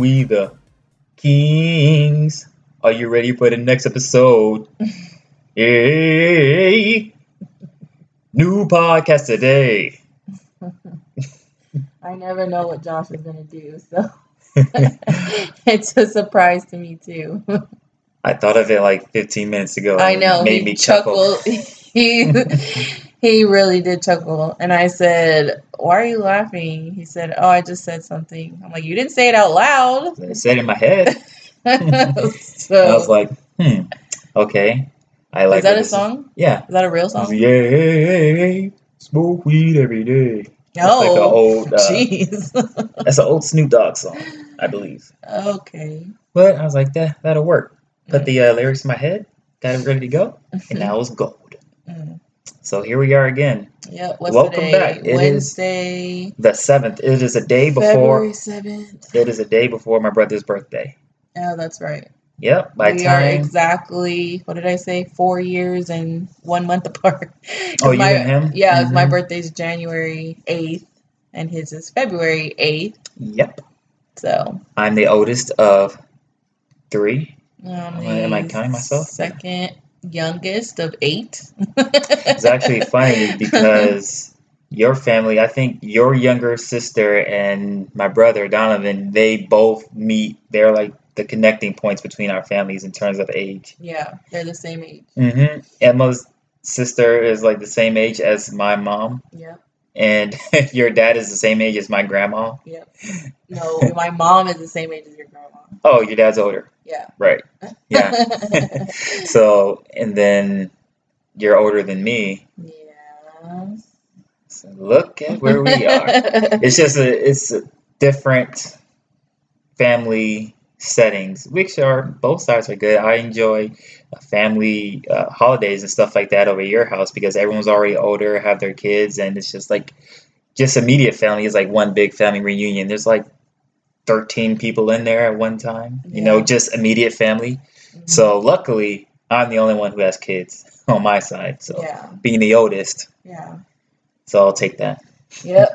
We the Kings. Are you ready for the next episode? Hey, new podcast today. I never know what Josh is going to do, so it's a surprise to me too. I thought of it like 15 minutes ago. I And know, it made he me chuckle. chuckled. He really did chuckle. And I said, "Why are you laughing?" He said, "Oh, I just said something." I'm like, "You didn't say it out loud." I said in my head. I was So, like, okay. I is like that what a this is. song? Yeah. Is that a real It's, song? yeah, smoke weed every day. That's like an No. old, Jeez. that's an old Snoop Dogg song, I believe. Okay. But I was like, that'll work. Put the lyrics in my head, got it ready to go, and now it's gold. Mm. So here we are again. Yep. What's Welcome today? back. It Wednesday, is the 7th. It is a day February before. 7th. It is a day before my brother's birthday. Oh, that's right. Yep. We are exactly, what did I say, 4 years and 1 month apart. Oh, you and him? Yeah, my birthday's January 8th, and his is February 8th. Yep. So I'm the oldest of 3. I'm Am I the counting myself? second youngest of 8. It's actually funny because your family, I think your younger sister and my brother Donovan, they both meet. They're like the connecting points between our families in terms of age. Yeah, they're the same age. Emma's sister is like the same age as my mom, Yep. and your dad is the same age as my grandma. Yep. No, my mom is the same age as your grandma. Oh, your dad's older. Yeah. Right. Yeah. So, and then you're older than me. Yeah. So look at where we are. It's a different family settings, which are both sides are good. I enjoy family holidays and stuff like that over at your house because everyone's already older, have their kids, and it's just immediate family is like one big family reunion. There's like 13 people in there at one time, just immediate family. Mhm. So luckily, I'm the only one who has kids on my side. So being the oldest, Yeah. so I'll take that. Yep.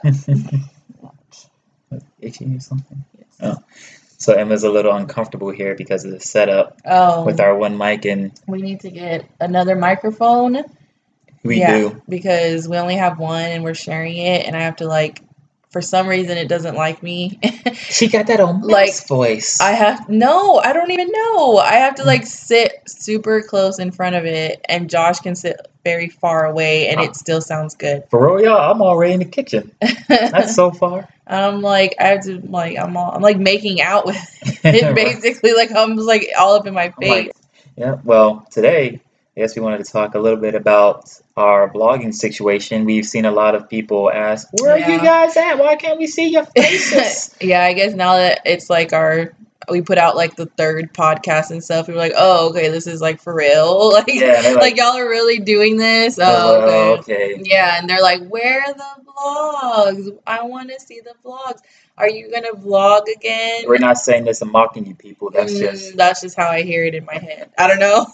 Itching or something? Yes. Oh. So Emma's a little uncomfortable here because of the setup with our one mic, and we need to get another microphone. We do. Because we only have one and we're sharing it, and I have to for some reason it doesn't like me. She got that old voice. I don't even know. I have to sit super close in front of it, and Josh can sit very far away, and it still sounds good. For real, y'all, I'm already in the kitchen. That's so far. I'm I have to I'm making out with it basically. I'm all up in my face. Yeah. Well, today, I guess we wanted to talk a little bit about our blogging situation. We've seen a lot of people ask, "Where are you guys at? Why can't we see your faces?" Yeah, I guess now that it's we put out the 3rd podcast and stuff, we were like, "Oh, okay, this is for real." Y'all are really doing this. Oh, okay. Yeah, and they're like, "Where are the vlogs? I want to see the vlogs. Are you gonna vlog again?" We're not saying this and mocking you people. That's just how I hear it in my head. I don't know.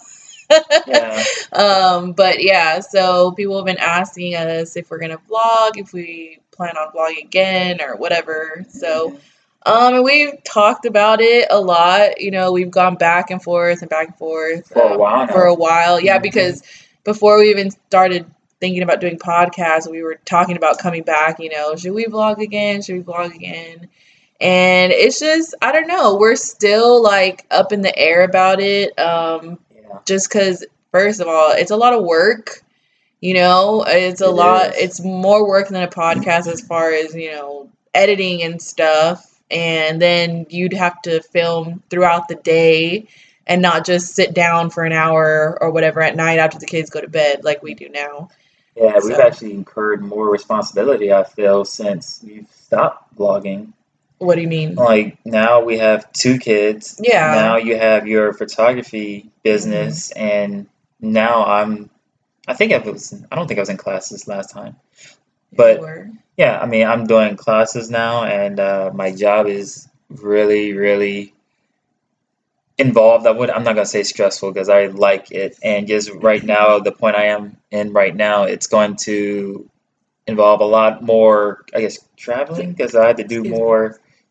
Yeah. But yeah, so people have been asking us if we're gonna vlog, if we plan on vlogging again or whatever. So and we've talked about it a lot. We've gone back and forth for a while now. For a while. Yeah, because before we even started thinking about doing podcasts, we were talking about coming back, should we vlog again? Should we vlog again? And it's just, I don't know, we're still up in the air about it. Just because, first of all, it's a lot of work. It's a lot. It's more work than a podcast as far as, editing and stuff. And then you'd have to film throughout the day and not just sit down for an hour or whatever at night after the kids go to bed like we do now. Yeah, we've actually incurred more responsibility, I feel, since we've stopped vlogging. What do you mean? Now we have 2 kids. Yeah. Now you have your photography business, and now I don't think I was in classes last time. But yeah, I mean, I'm doing classes now, and my job is really, really involved. I'm not gonna say stressful because I like it, and just right now, the point I am in right now, it's going to involve a lot more, I guess, traveling because I had to do more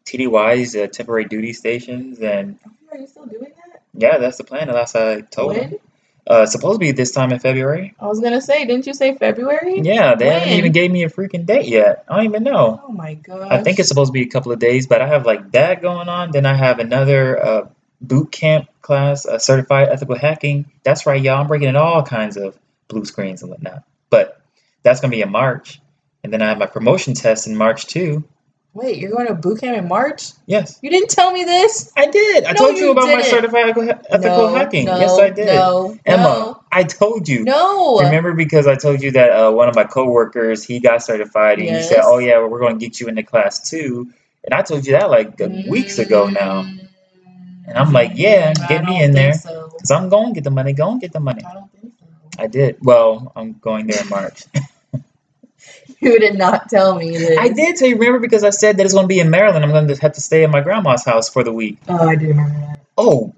TDYs, temporary duty stations, and Are you still doing that? yeah, that's the plan. Unless I told When? them. Supposed to be this time in February. I was gonna say, didn't you say February? Yeah, they haven't even When? gave me a freaking date yet. I don't even know. Oh my I think it's gosh. supposed to be a couple of days, but I have like that going on. Then I have another boot camp class, certified ethical hacking. That's right, y'all. I'm breaking in all kinds of blue screens and whatnot. But that's gonna be in March, and then I have my promotion test in March too. Wait, you're going to boot camp in March? Yes, You didn't tell me this? I did. I No, told you you about my didn't. certified ethical No, hacking. Yes, I no, did. no, Emma, no, I told you. no. Remember because I told you that one of my coworkers, he got certified and he said, "Oh Yes. yeah, well, we're going to get you into class too." And I told you that like weeks ago now. And I'm like, "Yeah, I get me don't in think there so. because I'm going to get the money. Going to get the money." I don't think so. I did. Well, I'm going there in March. You did not tell me I this. did tell you, remember, because I said that it's going to be in Maryland. I'm going to have to stay at my grandma's house for the week. Oh, I do remember Oh,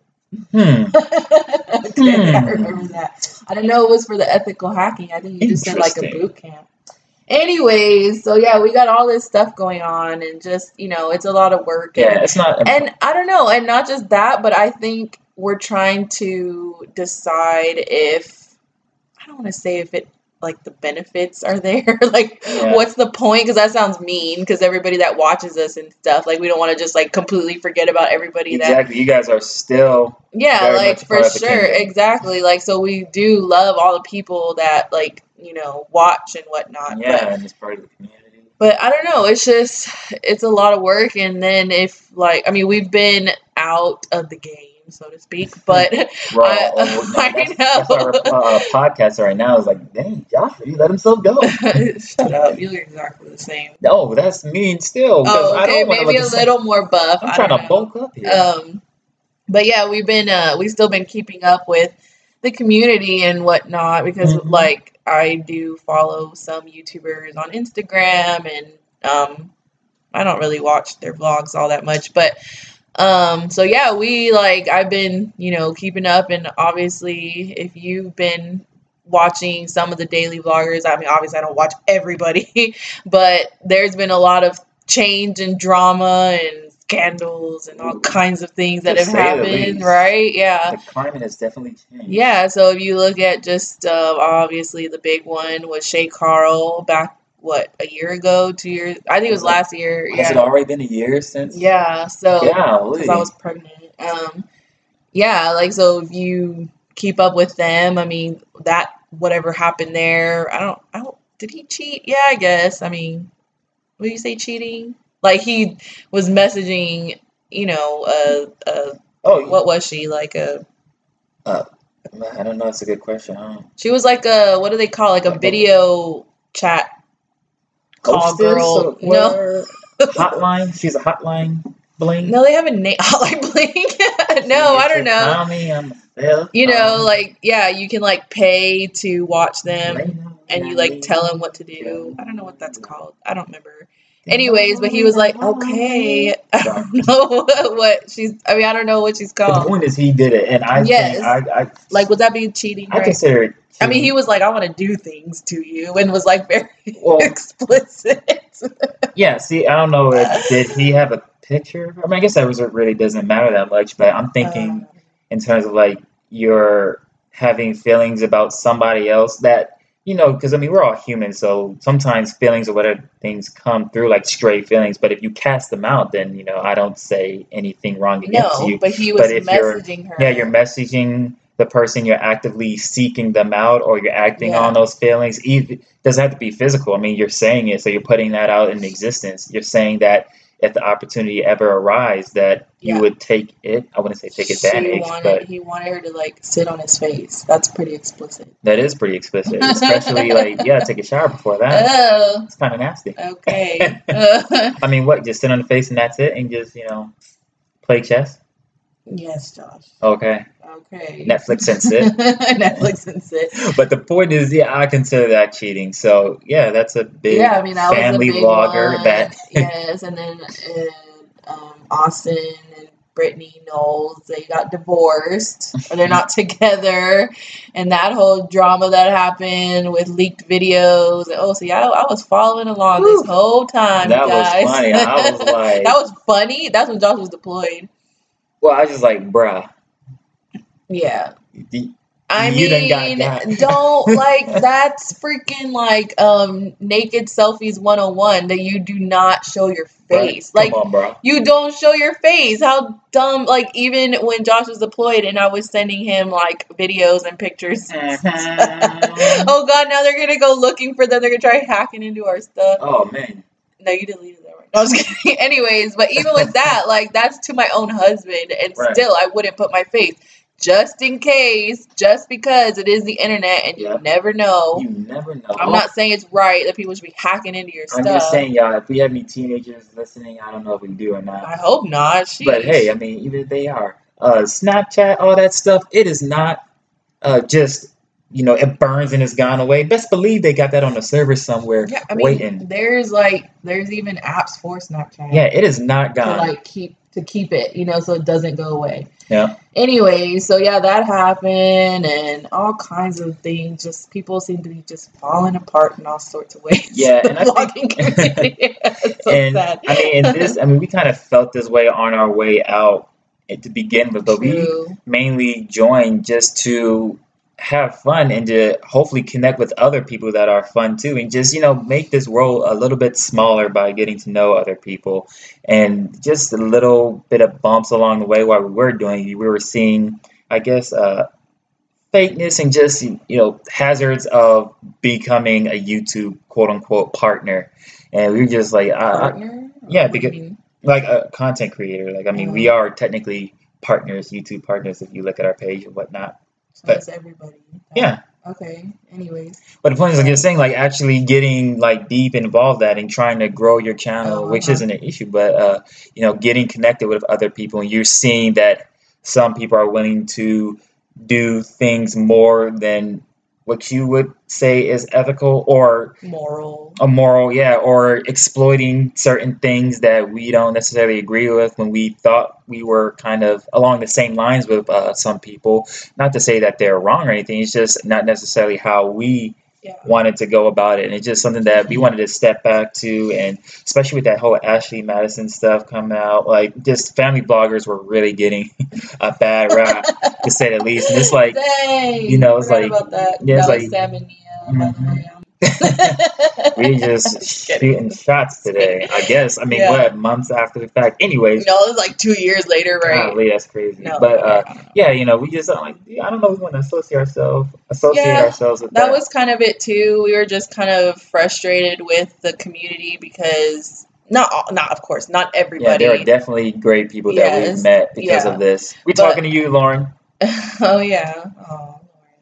that. Okay, I remember hmm. that. I didn't know it was for the ethical hacking. I think you just said like a Interesting. boot camp. Anyways, so yeah, we got all this stuff going on, and just, it's a lot of work, Yeah, it's not. and I don't know, and not just that, but I think we're trying to decide if, I don't want to say if it, like, the benefits are there, like, Yeah, what's the point? Because that sounds mean, because everybody that watches us and stuff, like, we don't want to just like completely forget about everybody that, exactly. You guys are still yeah, very like, much a for part of the sure, kingdom. exactly, like, so we do love all the people that, like, watch and whatnot, Yeah, and it's part of the community. but I don't know. It's a lot of work. And then if, like, I mean, we've been out of the game, so to speak, but That's why our I podcast right now is like, dang, Joshua, you let himself go. know. Shut up. You look exactly the same. No, that's mean still because Oh, I okay. don't want to Maybe look a the same. little more buff. I'm I trying don't to know. bulk up here. But yeah, we've still been keeping up with the community and whatnot, because, Hmm. like, I do follow some YouTubers on Instagram, and I don't really watch their vlogs all that much, but so yeah, I've been, keeping up, and obviously if you've been watching some of the daily vloggers, I mean, obviously I don't watch everybody, but there's been a lot of change and drama and scandals and all Ooh, kinds of things that to have say the happened, least, right? Yeah. the climate has definitely changed. Yeah, so if you look at just obviously the big one was Shay Carl back, what, a year ago, 2 years? I think it was Has it, last year. has it Yeah, already been a year since? yeah. So because I was Golly. pregnant, yeah, like, so if you keep up with them, I mean, that whatever happened there, I don't. Did he cheat? Yeah, I guess. I mean, would you say cheating? Like, he was messaging, Oh, what was she like a? uh, I don't know. That's a good question. She was like a, what do they call, like a Like a video chat call hostess girl? or No, where hotline? She's a hotline bling. no, they have a name. Like, Blink. She No, I gets don't to know. call me. I'm a self phone. Like, yeah, you can like pay to watch them, Lay down when and I you like tell need them what to do. you. I don't know what that's called. I don't remember. Then Anyways, but he all was that like, I. okay, I Sorry. don't know I don't know what she's But the called. point is, he did it, and I think Yes. Like, would that be cheating, I right? consider it I mean, he cheating. was like, I want to do things to you, and was like very Well, explicit. yeah. See, I don't know if did he have a picture? I mean, I guess that really doesn't matter that much. But I'm thinking Um, in terms of like you're having feelings about somebody else that because I mean we're all human, so sometimes feelings or whatever things come through like stray feelings. But if you cast them out, then I don't say anything wrong against no, you. but he But was if you're messaging you're her. messaging the person, you're actively seeking them out, or you're acting on Yeah, those feelings. Even doesn't have to be physical. I mean, you're saying it, so you're putting that out in existence. You're saying that if the opportunity ever arises, that you yeah. would take it. I wouldn't say take advantage, but He wanted her to like sit on his face. That's pretty explicit. that is pretty explicit. Especially like, yeah, take a shower before that. Oh, It's kind of nasty. okay. I mean, what? Just sit on the face and that's it, and just play chess. Yes, Josh. Okay, Okay. Netflix and sit. Netflix and sit. But the point is, yeah, I consider that cheating. So yeah, that's a Yeah, big I mean, that was a family big vlogger one. that Yes, and then Austin and Brittany Knowles, they got divorced or they're not together, and that whole drama that happened with leaked videos. Oh, see, I was following along Whew. this whole time, That was guys. funny. I was like, that was funny. That's when Josh was deployed. well, I was just like, bruh. Yeah. I mean, don't like that's freaking like naked selfies 101 that you do not show your face. Right. Like, come on, bro. You don't show your face. How dumb. Like, even when Josh was deployed and I was sending him like videos and pictures. Oh God, now they're gonna go looking for them. They're gonna try hacking into our stuff. Oh man. No, you deleted that, right? No, I was kidding. Anyways, but even with that, like, that's to my own husband, and still I wouldn't put my face. Just in case, just because it is the internet and you never know. You never know. I'm not saying it's right that people should be hacking into your stuff. I'm just saying, y'all, if we have any teenagers listening, I don't know if we do or not. I hope not. Sheesh. But hey, I mean, even if they are. Snapchat, all that stuff, it is not just, it burns and it's gone away. Best believe they got that on the server somewhere waiting. There's even apps for Snapchat. Yeah, it is not gone. To keep it, so it doesn't go away. Yeah. Anyway, so yeah, that happened and all kinds of things. Just people seem to be just falling apart in all sorts of ways. Yeah, and I think, it's so sad. I mean, we kind of felt this way on our way out to begin with, but we mainly joined just to have fun and to hopefully connect with other people that are fun too, and just make this world a little bit smaller by getting to know other people, and just a little bit of bumps along the way while we were doing it. We were seeing, I guess, fakeness and just hazards of becoming a YouTube quote unquote partner, and we were just like partner? Because like a content creator, like we are technically partners, YouTube partners if you look at our page and whatnot. So it's everybody. Yeah. Okay. Anyways. But the point is, like you're saying, like actually getting like deep involved that and trying to grow your channel, which isn't an issue, but getting connected with other people, and you're seeing that some people are willing to do things more than what you would say is ethical or moral, or exploiting certain things that we don't necessarily agree with when we thought we were kind of along the same lines with some people. Not to say that they're wrong or anything, it's just not necessarily how we wanted to go about it, and it's just something that we wanted to step back to. And especially with that whole Ashley Madison stuff coming out, like just family bloggers were really getting a bad rap to say the least. And it's like, it's like about that. It's like Sam and Nia, by the way. We just shooting shots today, I guess. I mean, what, months after the fact? Anyways. It was like 2 years later, right? Golly, that's crazy. No, but we just like, I don't know, we want to associate ourselves with that. That was kind of it too. We were just kind of frustrated with the community because not of course, not everybody. Yeah, there are definitely great people that we've met because of this. We're talking to you, Lauren. Oh yeah. Oh.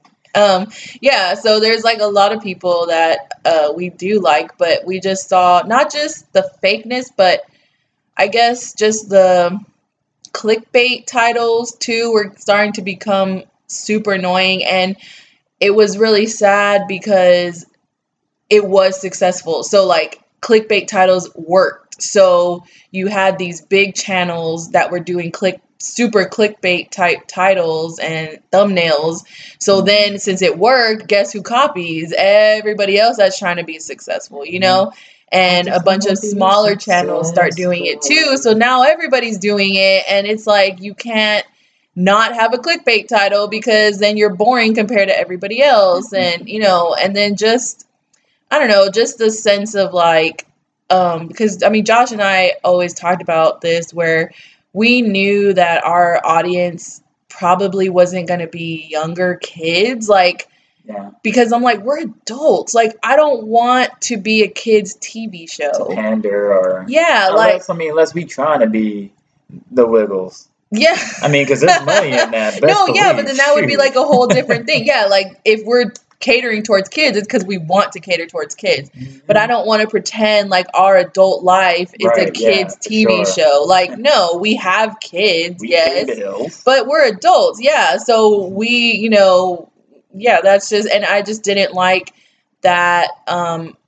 So there's like a lot of people that we do like, but we just saw not just the fakeness, but I guess just the clickbait titles too were starting to become super annoying, and it was really sad because it was successful. So like clickbait titles worked. So you had these big channels that were doing super clickbait type titles and thumbnails. So then since it worked, guess who copies? Everybody else that's trying to be successful, and a bunch of smaller channels start doing it too. So now everybody's doing it, and it's like you can't not have a clickbait title because then you're boring compared to everybody else. And and then just I don't know, just the sense of like because Josh and I always talked about this where we knew that our audience probably wasn't going to be younger kids, because I'm like, we're adults. Like, I don't want to be a kid's TV show. To pander or... unless we trying to be the Wiggles. Yeah. Because there's money in that. But then that would be like a whole different thing. Yeah, like if we're catering towards kids, it's because we want to cater towards kids. But I don't want to pretend like our adult life is a kids TV show. Like, no, we have kids, but we're adults. Yeah. So we, that's just, and I just didn't like that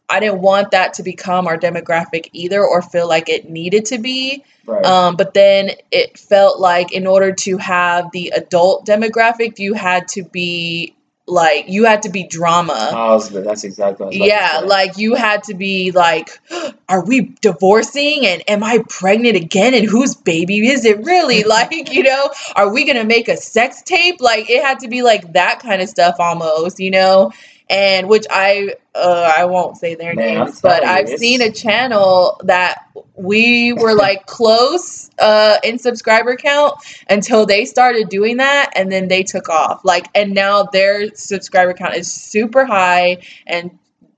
I didn't want that to become our demographic either, or feel like it needed to be. Right. But then it felt like in order to have the adult demographic, you had to be drama. That's exactly what I was about Yeah, to say. like you had to be like, are we divorcing and am I pregnant again and whose baby is it really? Like, are we gonna make a sex tape? Like it had to be like that kind of stuff almost, and which I won't say their Man, I'm names, but telling you, I've seen a channel that we were like close in subscriber count until they started doing that, and then they took off. Like, and now their subscriber count is super high, and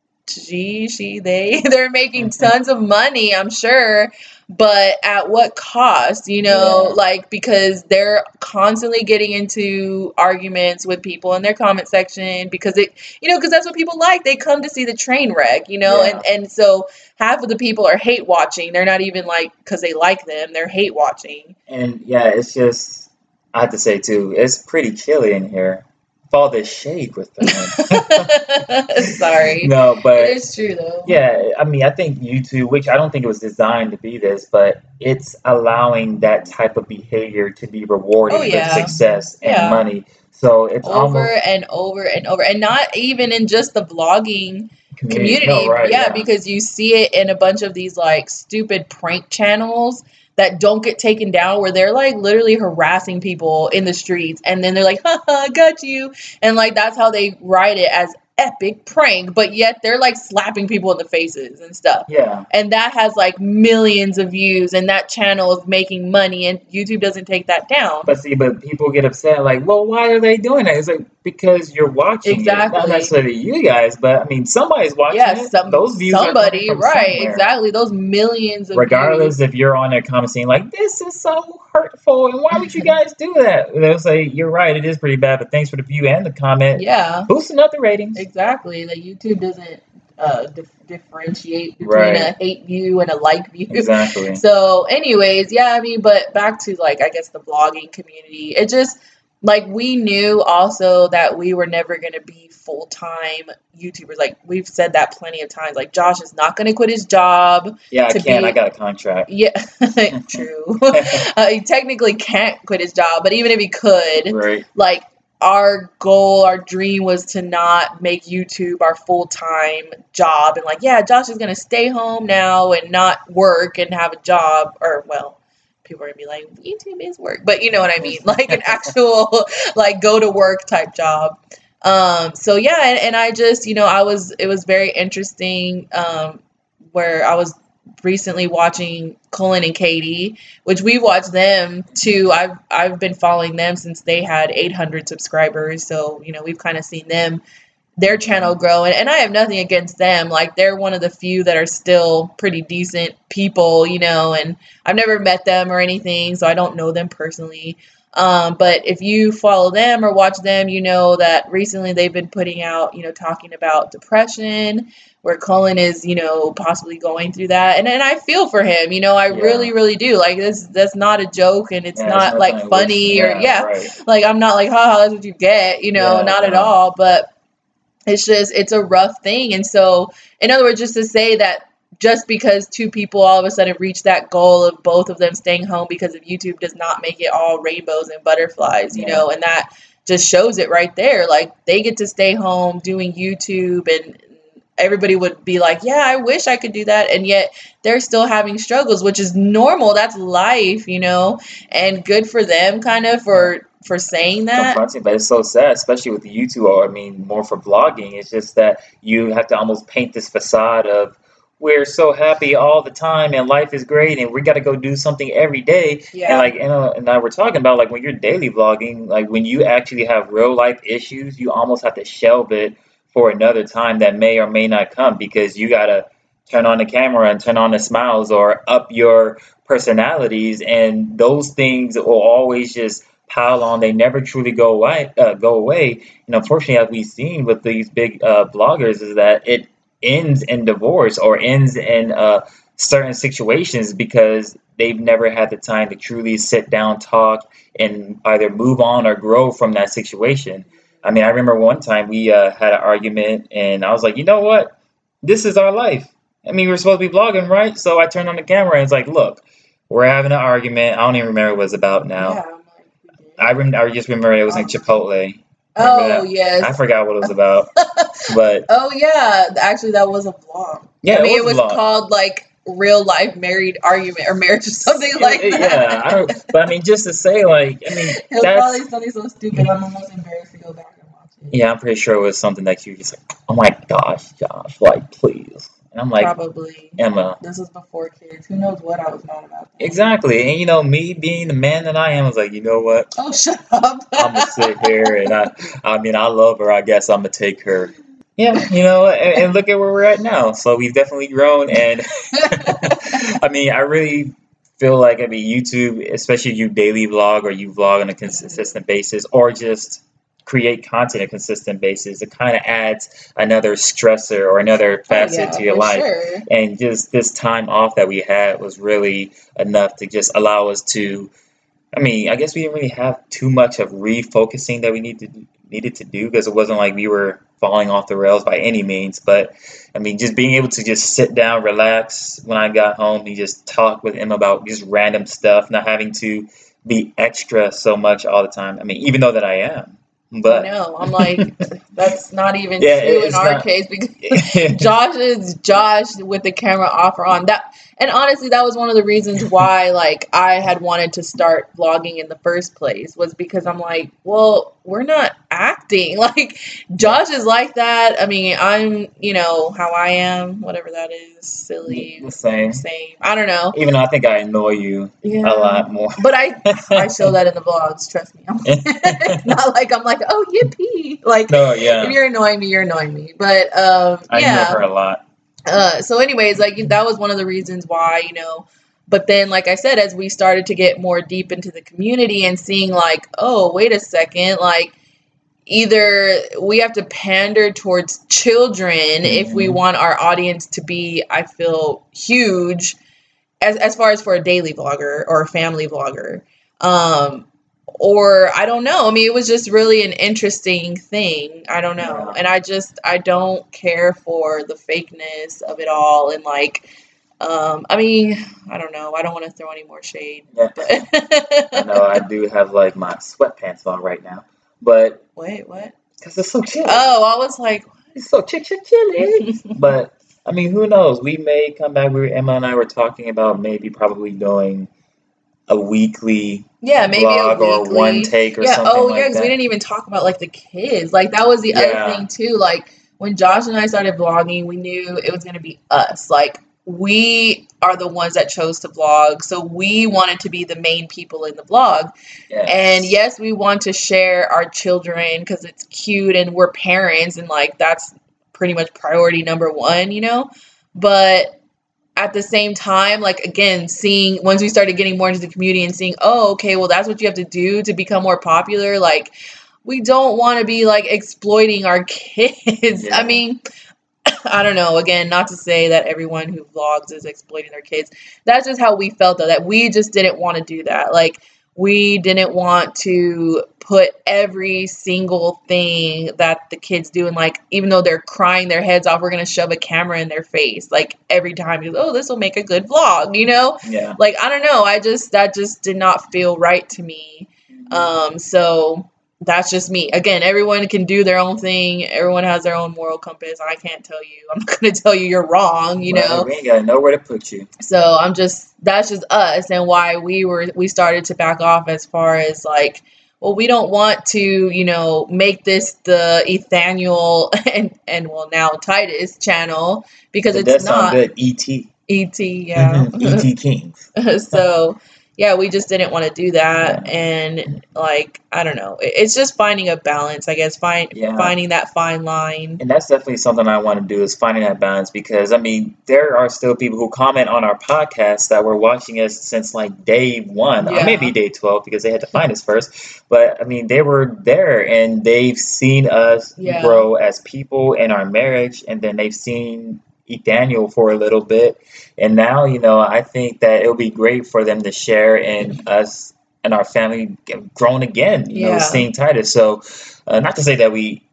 they're making tons of money, I'm sure, but at what cost, Yeah. like, because they're constantly getting into arguments with people in their comment section because because that's what people like. They come to see the train wreck, Yeah. and so half of the people are hate watching. They're not even like because they like them, they're hate watching. And yeah, it's just, I have to say too, it's pretty chilly in here. All this shade with them. Sorry. No, but It is true though. yeah, I mean, I think YouTube, which I don't think it was designed to be this, but it's allowing that type of behavior to be rewarded Oh with yeah. success and Yeah. money. So it's Over almost and over and over, and not even in just the vlogging community. No, right, Yeah, yeah. because you see it in a bunch of these like stupid prank channels that don't get taken down, where they're like literally harassing people in the streets, and then they're like, haha, I got you, and like that's how they write it, as epic prank, but yet they're like slapping people in the faces and stuff. Yeah. And that has like millions of views, and that channel is making money, and YouTube doesn't take that down. But see, but people get upset, like, well, why are they doing that? It's like, because you're watching it. Exactly. Not necessarily you guys, but I mean, somebody's watching it. Those views are somebody, coming from right? somewhere. Exactly. Those millions of Regardless views. if you're on there commenting like, this is so hurtful, and why would you guys do that? They'll say, you're right, it is pretty bad, but thanks for the view and the comment. Yeah. Boosting up the ratings. Exactly. Like YouTube doesn't differentiate between Right. a hate view and a like view. Exactly. So anyways, yeah, I mean, but back to like, I guess the blogging community, it just, like, we knew also that we were never going to be full-time YouTubers. Like, we've said that plenty of times. Like, Josh is not going to quit his job. Yeah, I can. I got a contract. Yeah, true. He technically can't quit his job, but even if he could, Right. like, our goal, our dream was to not make YouTube our full-time job. And like, yeah, Josh is going to stay home now and not work and have a job, or, well, people are gonna be like, YouTube is work, but you know what I mean, like an actual like go to work type job. So yeah, and I just, it was very interesting, where I was recently watching Cullen and Katie, which we watched them too. I've been following them since they had 800 subscribers, so we've kind of seen their channel grow, and I have nothing against them. Like, they're one of the few that are still pretty decent people, and I've never met them or anything, so I don't know them personally. But if you follow them or watch them, you know that recently they've been putting out, talking about depression, where Cullen is, possibly going through that. And I feel for him, I really, really do. Like, that's not a joke, and it's not like funny right. Like, I'm not like, haha, that's what you get, not at all. But it's a rough thing. And so, in other words, just to say that just because two people all of a sudden reach that goal of both of them staying home because of YouTube does not make it all rainbows and butterflies, and that just shows it right there. Like, they get to stay home doing YouTube, and everybody would be like, yeah, I wish I could do that. And yet they're still having struggles, which is normal. That's life, and good for them kind of for saying that. Confronting, but it's so sad, especially with the YouTube, or I mean, more for vlogging. It's just that you have to almost paint this facade of, we're so happy all the time and life is great and we got to go do something every day. Yeah. And like, and I were talking about, like, when you're daily vlogging, like when you actually have real life issues, you almost have to shelve it for another time that may or may not come, because you got to turn on the camera and turn on the smiles or up your personalities, and those things will always just pile on. They never truly go away. And unfortunately, as we've seen with these big bloggers, is that it ends in divorce or ends in certain situations because they've never had the time to truly sit down, talk, and either move on or grow from that situation. I mean, I remember one time we had an argument, and I was like, you know what? this is our life. I mean, we're supposed to be vlogging, right? So I turned on the camera and it's like, look, we're having an argument. I don't even remember what it was about now. Yeah, I'm like, we did. I just remember it was in Um, Chipotle. Remember oh that? I yes. forgot what it was about, but Oh yeah. Actually, that was a vlog. yeah, I it mean, it was a was vlog. called like real life married argument or marriage or something like Yeah, I that. don't. But I mean, just to say, like, I mean, It was that's probably something so stupid. I'm almost embarrassed to go back and watch it. yeah. I'm pretty sure it was something that you just like, oh my gosh, Josh, like, please. And I'm like, Probably. Emma, This was before kids. Who knows what I was mad about then. exactly. And me being the man that I am, was like, you know what? Oh, shut up. I'm gonna sit here and I mean, I love her. I guess I'm gonna take her. Yeah, and look at where we're at now. So we've definitely grown, and I mean, I really feel like, I mean, YouTube, especially if you daily vlog or you vlog on a consistent basis, or just create content on a consistent basis, it kind of adds another stressor or another Oh facet yeah, to your for life. sure. And just this time off that we had was really enough to just allow us to, I mean, I guess we didn't really have too much of refocusing that we needed to do, because it wasn't like we were falling off the rails by any means. But I mean, just being able to just sit down, relax when I got home, and just talk with him about just random stuff, not having to be extra so much all the time. I mean, even though that I am, I but know. I'm like, that's not even yeah, true in it's our not. case because Josh is Josh with the camera off or on. That and honestly, that was one of the reasons why like I had wanted to start vlogging in the first place was because I'm like, well, we're not acting. Like Yeah, Josh is like that. I mean, I'm, how I am, whatever that is, silly, the same. same. I don't know. Even though I think I annoy you a Yeah. lot more. But I show that in the vlogs, trust me. It's not like I'm like, oh yippee. Like No, if yeah, you're annoying me, you're annoying me. But I annoy her yeah. a lot. So anyways, like that was one of the reasons why. But then like I said, as we started to get more deep into the community and seeing like, oh, wait a second, like either we have to pander towards children if we Hmm. want our audience to be, I feel, huge as far as for a daily vlogger or a family vlogger. Um, or I don't know. I mean, it was just really an interesting thing. I don't know. Yeah, And I don't care for the fakeness of it all. And like, I mean, I don't know. I don't want to throw any more shade, yeah. but I know I do have like my sweatpants on right now, but wait, what? because it's so chilly. Oh, I was like, It's so chilly. But I mean, who knows? We may come back. Emma and I were talking about maybe probably doing a weekly yeah, maybe a vlog or one weekly. take or Yeah. something Oh, yeah. like Because we that. didn't even talk about like the kids. Like that was the other Yeah, thing too. Like when Josh and I started vlogging, we knew it was going to be us. Like we are the ones that chose to vlog, so we wanted to be the main people in the vlog. And yes, yes, we want to share our children because it's cute and we're parents and like that's pretty much priority number one. But at the same time, like again, seeing once we started getting more into the community and seeing, oh, okay, well, that's what you have to do to become more popular. Like, we don't want to be like exploiting our kids. I yeah, mean, I don't know. Again, not to say that everyone who vlogs is exploiting their kids. That's just how we felt, though, that we just didn't want to do that. Like, we didn't want to put every single thing that the kids do, and like, even though they're crying their heads off, we're gonna shove a camera in their face, like every time. Because oh, this will make a good vlog. yeah. Like I don't know. That just did not feel right to me. Mhm. So that's just me. Again, everyone can do their own thing. Everyone has their own moral compass. I can't tell you. I'm not going to tell you you're wrong, you Right, know. we ain't got nowhere to put you. So that's just us and why we started to back off as far as like, well, we don't want to, make this the Ethaniel and well now Titus channel because It it's does sound not good. E.T. ET, yeah. Hmm. E.T. Kings. So yeah, we just didn't want to do Yeah, that. And like, I don't know. It's just finding a balance, I guess, yeah. finding that fine line. And that's definitely something I want to do, is finding that balance, because I mean there are still people who comment on our podcast that were watching us since like day one or maybe Yeah. day 12, because they had to find us first. But I mean they were there and they've seen us Yeah. grow as people in our marriage, and then they've seen Daniel for a little bit, and now I think that it'll be great for them to share in us and our family grown again, Yeah. seeing Titus. So not to say that we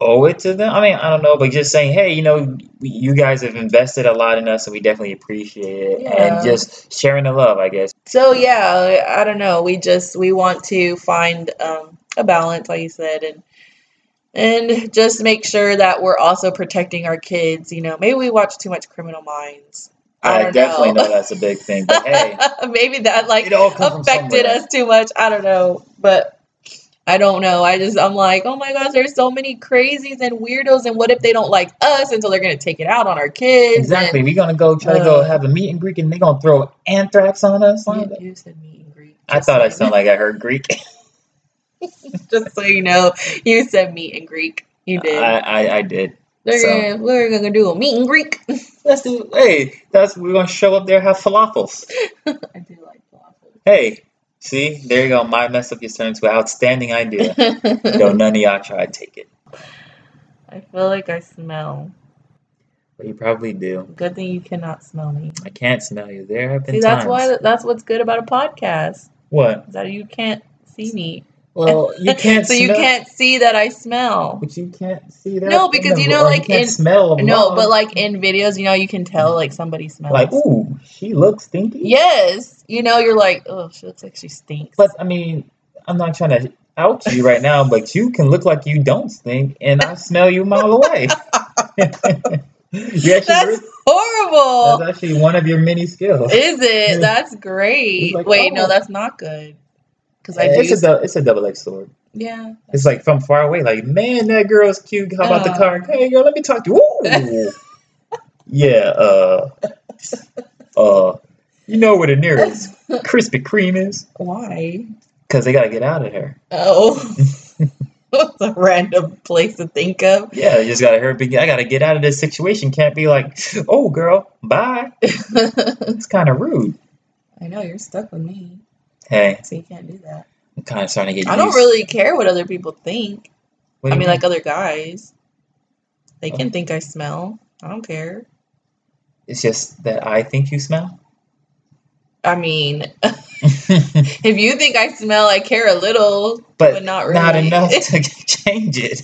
owe it to them. I mean, I don't know, but just saying, hey, you guys have invested a lot in us, and we definitely appreciate it, and Yeah. just sharing the love, I guess. So yeah, I don't know. We want to find a balance, like you said, and just make sure that we're also protecting our kids. Maybe we watch too much Criminal Minds. I don't definitely know. know that's a big thing, but hey, Maybe that it all comes from affected somewhere. us too much. I don't know, but I don't know. I'm like, oh my gosh, there's so many crazies and weirdos, and what if they don't like us, and so they're gonna take it out on our kids? Exactly. And We're gonna go try to go have a meet and greet, and they're gonna throw anthrax on us. you said meet and greet. I thought I sounded like I heard Greek. Just so you know, you said meet and greet. You did. I did. We're gonna do a meet and greet. Let's do. Hey, we're gonna show up there, have falafels. I do like falafels. Hey, see, there you go. My mess up gets turned into an outstanding idea. Though none of y'all try to take it. I feel like I smell. But you probably do. Good thing you cannot smell me. I can't smell you. There have been See, times. that's what's good about a podcast. What? Is that you can't see me. Well, you can't. So you can't see that I smell. But you can't see that. No, because like you can't smell. No, but like in videos, you can tell like somebody smells. Like, ooh, she looks stinky. Yes, you're like, oh, she looks like she stinks. But I mean, I'm not trying to out you right now, but you can look like you don't stink, and I smell you a mile away. That's horrible. That's actually one of your many skills. Is it? That's great. Like, wait, no, that's not good. Because it's a double-edged sword. Yeah. It's like from far away, like, man, that girl's cute. How about the car? Hey, girl, let me talk to you. Ooh. Yeah, you know where the nearest Krispy Kreme is? Why? Because they got to get out of there. Oh. That's a random place to think of. Yeah, you just got to hurry. I got to get out of this situation. Can't be like, oh, girl, bye. It's kind of rude. I know, you're stuck with me. Hey. So you can't do that. I'm kind of starting to get used. I don't really care what other people think. I mean, like other guys. They can think I smell. I don't care. It's just that I think you smell. I mean, if you think I smell, I care a little, but not really. Not enough to change it.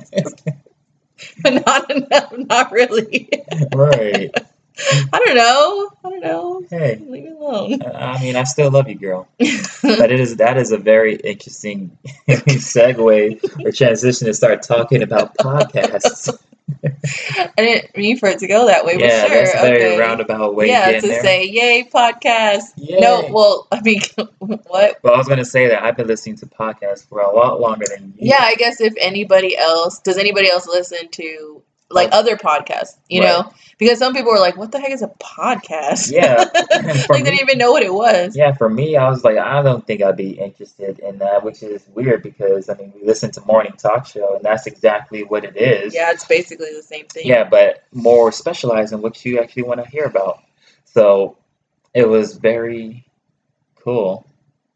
But not enough, not really. Right. I don't know. Hey, leave me alone. I mean, I still love you, girl. But that is a very interesting segue or transition to start talking about podcasts. I didn't mean for it to go that way, but sure. Yeah, that's a very roundabout way. Yeah, to say, yay, podcast. Yay. No, well, I mean, what? Well, I was going to say that I've been listening to podcasts for a lot longer than you. Yeah, I guess does anybody else listen to like other podcasts, you know? Because some people were like, what the heck is a podcast? Yeah. Like, they didn't even know what it was. Yeah, for me, I was like, I don't think I'd be interested in that, which is weird because, I mean, we listen to morning talk show, and that's exactly what it is. Yeah, it's basically the same thing. Yeah, but more specialized in what you actually want to hear about. So it was very cool.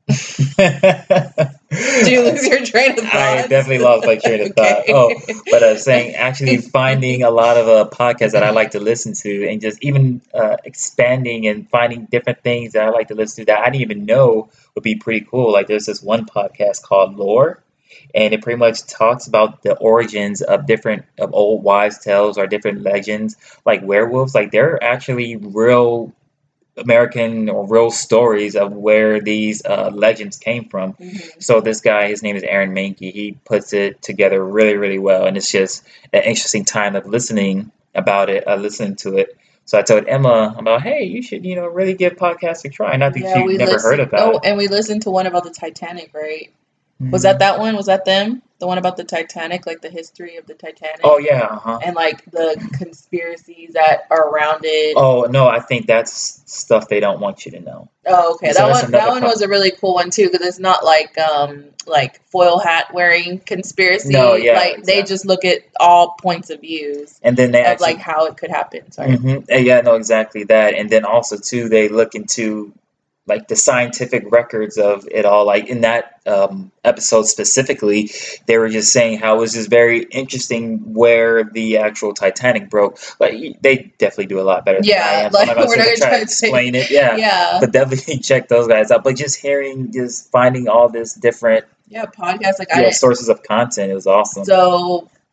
Did you lose your train of thought? I definitely lost my train of thought. Oh, but I was saying actually finding a lot of podcasts that I like to listen to, and just even expanding and finding different things that I like to listen to that I didn't even know would be pretty cool. Like there's this one podcast called Lore, and it pretty much talks about the origins of old wives' tales or different legends, like werewolves. Like they're actually real American or real stories of where these legends came from. Mm-hmm. So this guy, his name is Aaron Mahnke, he puts it together really, really well, and it's just an interesting time of listening to it. So I told Emma about, hey, you should, really give podcasts a try. And I think she never heard about it. Oh, and we listened to one about the Titanic, right? Mm-hmm. Was that one? Was that them? The one about the Titanic, like the history of the Titanic? Oh, yeah, uh-huh. And like the conspiracies that are around it. Oh, no, I think that's stuff they don't want you to know. Oh, okay. So that one was a really cool one too, because it's not like foil hat wearing conspiracy. No, yeah, like exactly. They just look at all points of views, and then they of like how it could happen. Sorry. Mm-hmm. Yeah, no, exactly that. And then also too, they look into like the scientific records of it all. Like in that episode specifically, they were just saying how it was just very interesting where the actual Titanic broke. But they definitely do a lot better than I am. Like, I'm not going to try to explain it. Yeah. But definitely check those guys out. But just finding all this different podcasts, like sources of content, it was awesome. So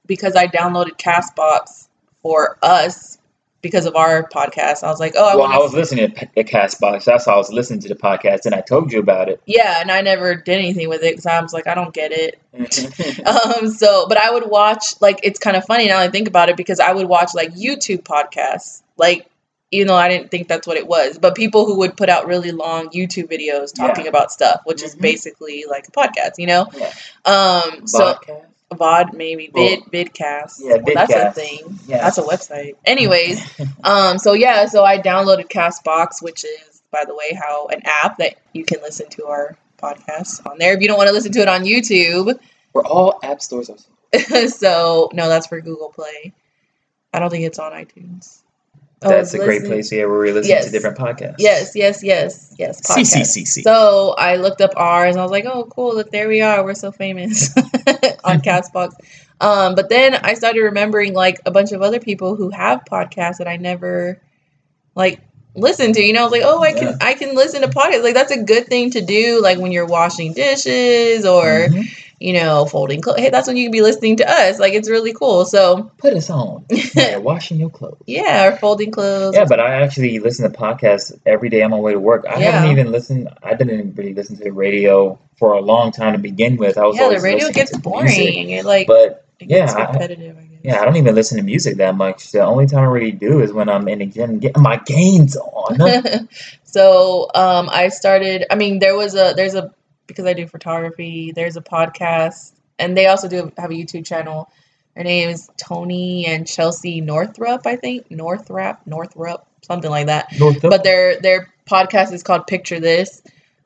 because I downloaded Castbox for us because of our podcast. I was like, oh, I Well, I want was listening to the Castbox. That's how I was listening to the podcast, and I told you about it. yeah, and I never did anything with it because I was like, I don't get it. Mhm. But I would watch, like, it's kind of funny now that I think about it because I would watch like YouTube podcasts, like, even though I didn't think that's what it was, but people who would put out really long YouTube videos talking Yeah. about stuff, which is Mhm. basically like a podcast, you know? Yeah. So Vodcast? VOD, maybe Well, vidcast. yeah, Well, that's a vidcast. thing. Yeah. That's a website. Anyways, so yeah, so I downloaded Castbox, which is, by the way, how an app that you can listen to our podcast on there if you don't want to listen to it on YouTube. We're all app stores. So no, that's for Google Play. I don't think it's on iTunes. That's a great place here where we listen Yes. to different podcasts. Yes, podcast. CCCC. So I looked up ours and I was like, oh, cool, look, there we are. We're so famous on Castbox. But then I started remembering like a bunch of other people who have podcasts that I never like listened to. You know, I was like, oh, I can listen to podcasts. Like that's a good thing to do, like when you're washing dishes or Mhm. you know, folding clothes. Hey, that's when you can be listening to us. Like it's really cool. So Put us on. While you're washing your clothes. yeah, or folding clothes. Yeah, but I actually listen to podcasts every day on my way to work. I Yeah. haven't even listened. I didn't really listen to the radio for a long time to begin with. I was Yeah, the always radio listening gets to boring. music. It like But it gets yeah, repetitive, I guess. yeah, I don't even listen to music that much. The only time I really do is when I'm in the gym getting my gains on. So I started. I mean, there's a because I do photography. There's a podcast, and they also do have a YouTube channel. Their name is Tony and Chelsea Northrup, I think Northrup, something like that. But their podcast is called Picture This,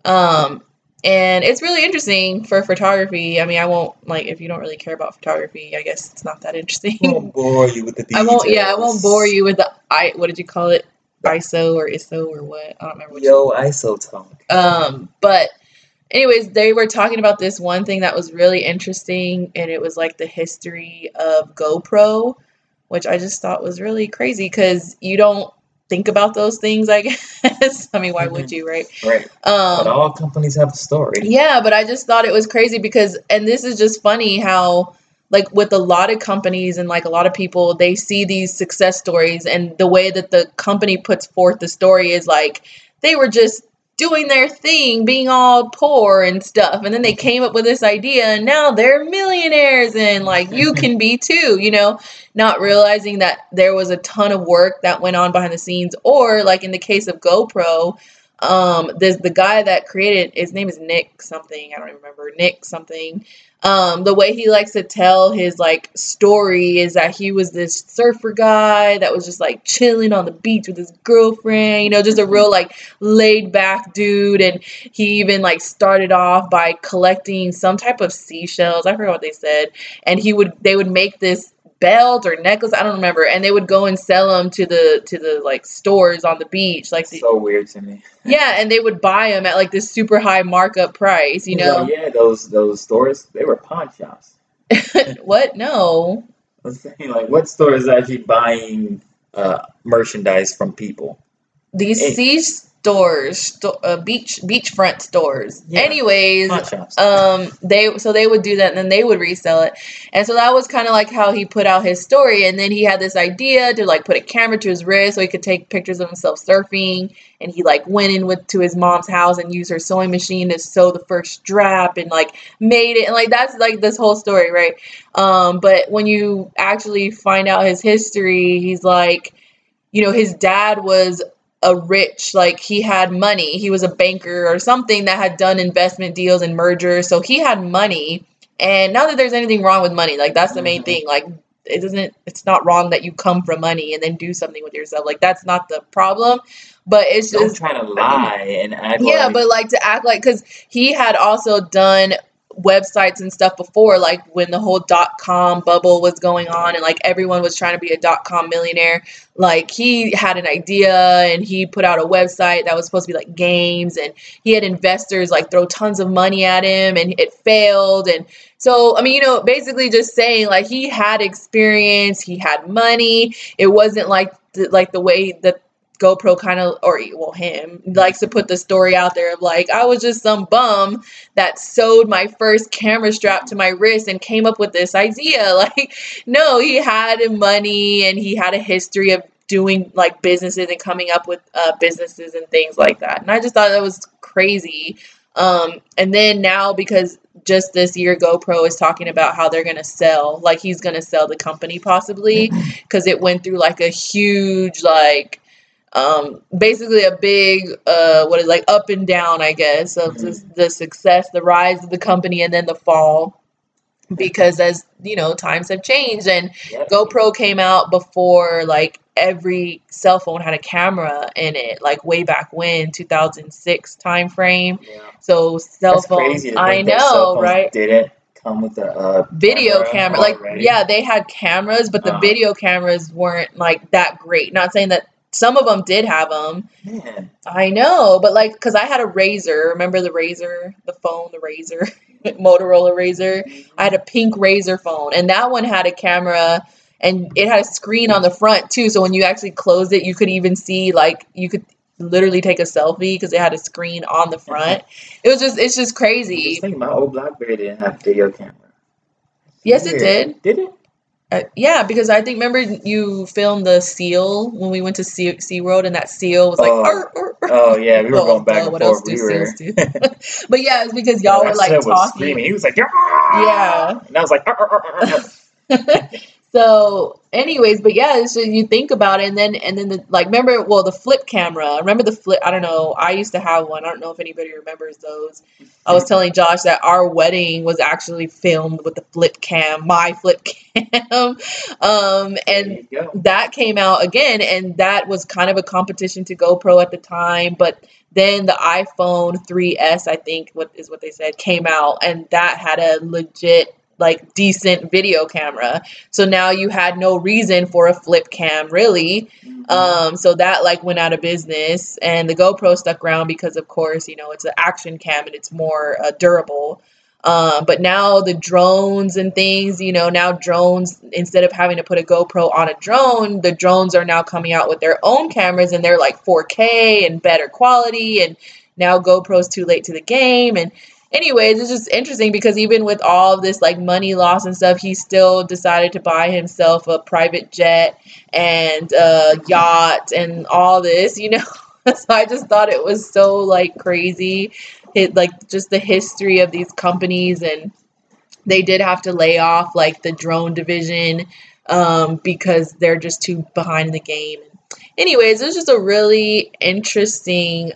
and it's really interesting for photography. I mean, I won't like if you don't really care about photography. I guess it's not that interesting. Won't bore you with the I details. won't bore you with the what did you call it? ISO or ISO or what? I don't remember. Yo, ISO talk. But anyways, they were talking about this one thing that was really interesting, and it was like the history of GoPro, which I just thought was really crazy because you don't think about those things, I guess. I mean, why would you, right? Right. But all companies have a story. Yeah, but I just thought it was crazy because, and this is just funny how, like, with a lot of companies and like a lot of people, they see these success stories, and the way that the company puts forth the story is like they were just doing their thing, being all poor and stuff, and then they came up with this idea, and now they're millionaires, and like you can be too, you know, not realizing that there was a ton of work that went on behind the scenes, or like in the case of GoPro. There's the guy that created, his name is Nick something, I don't even remember, Nick something. The way he likes to tell his like story is that he was this surfer guy that was just like chilling on the beach with his girlfriend, you know, just a real like laid back dude. And he even like started off by collecting some type of seashells. I forgot what they said. And they would make this belt or necklace, I don't remember, and they would go and sell them to the like stores on the beach, like so weird to me. Yeah, and they would buy them at like this super high markup price, you know. Yeah, those stores, they were pawn shops. What? No. I was saying, like, what store is actually buying merchandise from people? These sea stores, beachfront stores. Yeah, anyways, pawn shops. they would do that, and then they would resell it, and so that was kind of like how he put out his story. And then he had this idea to like put a camera to his wrist so he could take pictures of himself surfing. And he like went to his mom's house and used her sewing machine to sew the first strap and like made it, and like that's like this whole story, right? But when you actually find out his history, he's like, you know, his dad was a rich, like he had money. He was a banker or something that had done investment deals and mergers. So he had money. And not that there's anything wrong with money. Like that's the main thing. Like it's not wrong that you come from money and then do something with yourself. Like that's not the problem. But it's Don't just try to lie and act yeah, like... but like to act like, because he had also done websites and stuff before, like when the whole .com bubble was going on and like everyone was trying to be a .com millionaire. Like he had an idea and he put out a website that was supposed to be like games, and he had investors like throw tons of money at him and it failed. And so, I mean, you know, basically just saying like he had experience, he had money. It wasn't like the way that GoPro kind of, or well, him likes to put the story out there of like, I was just some bum that sewed my first camera strap to my wrist and came up with this idea. Like, no, he had money and he had a history of doing like businesses and coming up with businesses and things like that. And I just thought that was crazy. And then now, because just this year GoPro is talking about how they're going to sell, like he's going to sell the company possibly, because it went through like a huge, like, basically a big, what is like up and down, I guess, of the success, the rise of the company, and then the fall, because as you know, times have changed, and GoPro came out before like every cell phone had a camera in it, like way back when, 2006 time frame. So cell phones, I know, right? Didn't come with a video camera. Like, already. yeah, they had cameras, but the video cameras weren't like that great. Not saying that some of them did have them. Man. I know, but like, because I had a Razr. Remember the Razr? The phone, the Razr? Motorola Razr. I had a pink Razr phone, and that one had a camera, and it had a screen on the front too. So when you actually closed it, you could even see, like, you could literally take a selfie because it had a screen on the front. It's just crazy. I think my old BlackBerry didn't have video camera. Yes, it did. Did it? Yeah, because I think, remember you filmed the seal when we went to SeaWorld, and that seal was like, oh yeah, we were going back and what forth. else do seals do? But yeah, it's because y'all were like talking. Screaming. He was like, yeah, and I was like, So, anyways, but yeah, it's just, you think about it, and then the, like, remember, well, the flip camera. Remember the flip? I don't know. I used to have one. I don't know if anybody remembers those. I was telling Josh that our wedding was actually filmed with the flip cam, my flip cam, and that came out again, and that was kind of a competition to GoPro at the time. But then the iPhone 3S, I think, what they said, came out, and that had a legit, like, decent video camera. So now you had no reason for a flip cam, really. So that, like, went out of business, and the GoPro stuck around because, of course, you know, it's an action cam and it's more durable. But now the drones and things, you know, now drones, instead of having to put a GoPro on a drone, the drones are now coming out with their own cameras, and they're like 4K and better quality, and now GoPro's too late to the game. And anyways, it's just interesting because even with all of this, like, money loss and stuff, he still decided to buy himself a private jet and a yacht and all this, you know. So I just thought it was so, like, crazy. Like, just the history of these companies, and they did have to lay off, like, the drone division because they're just too behind in the game. Anyways, it was just a really interesting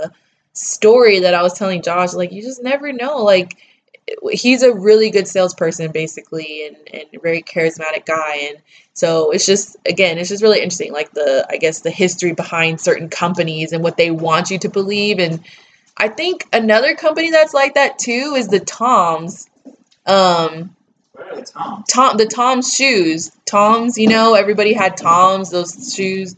story that I was telling Josh. Like, you just never know. Like, he's a really good salesperson, basically, and a very charismatic guy. And so it's just, again, it's just really interesting, like, I guess the history behind certain companies and what they want you to believe. And I think another company that's like that too is the Toms. What are the Toms? The Toms shoes. Toms, you know, everybody had Toms, those shoes.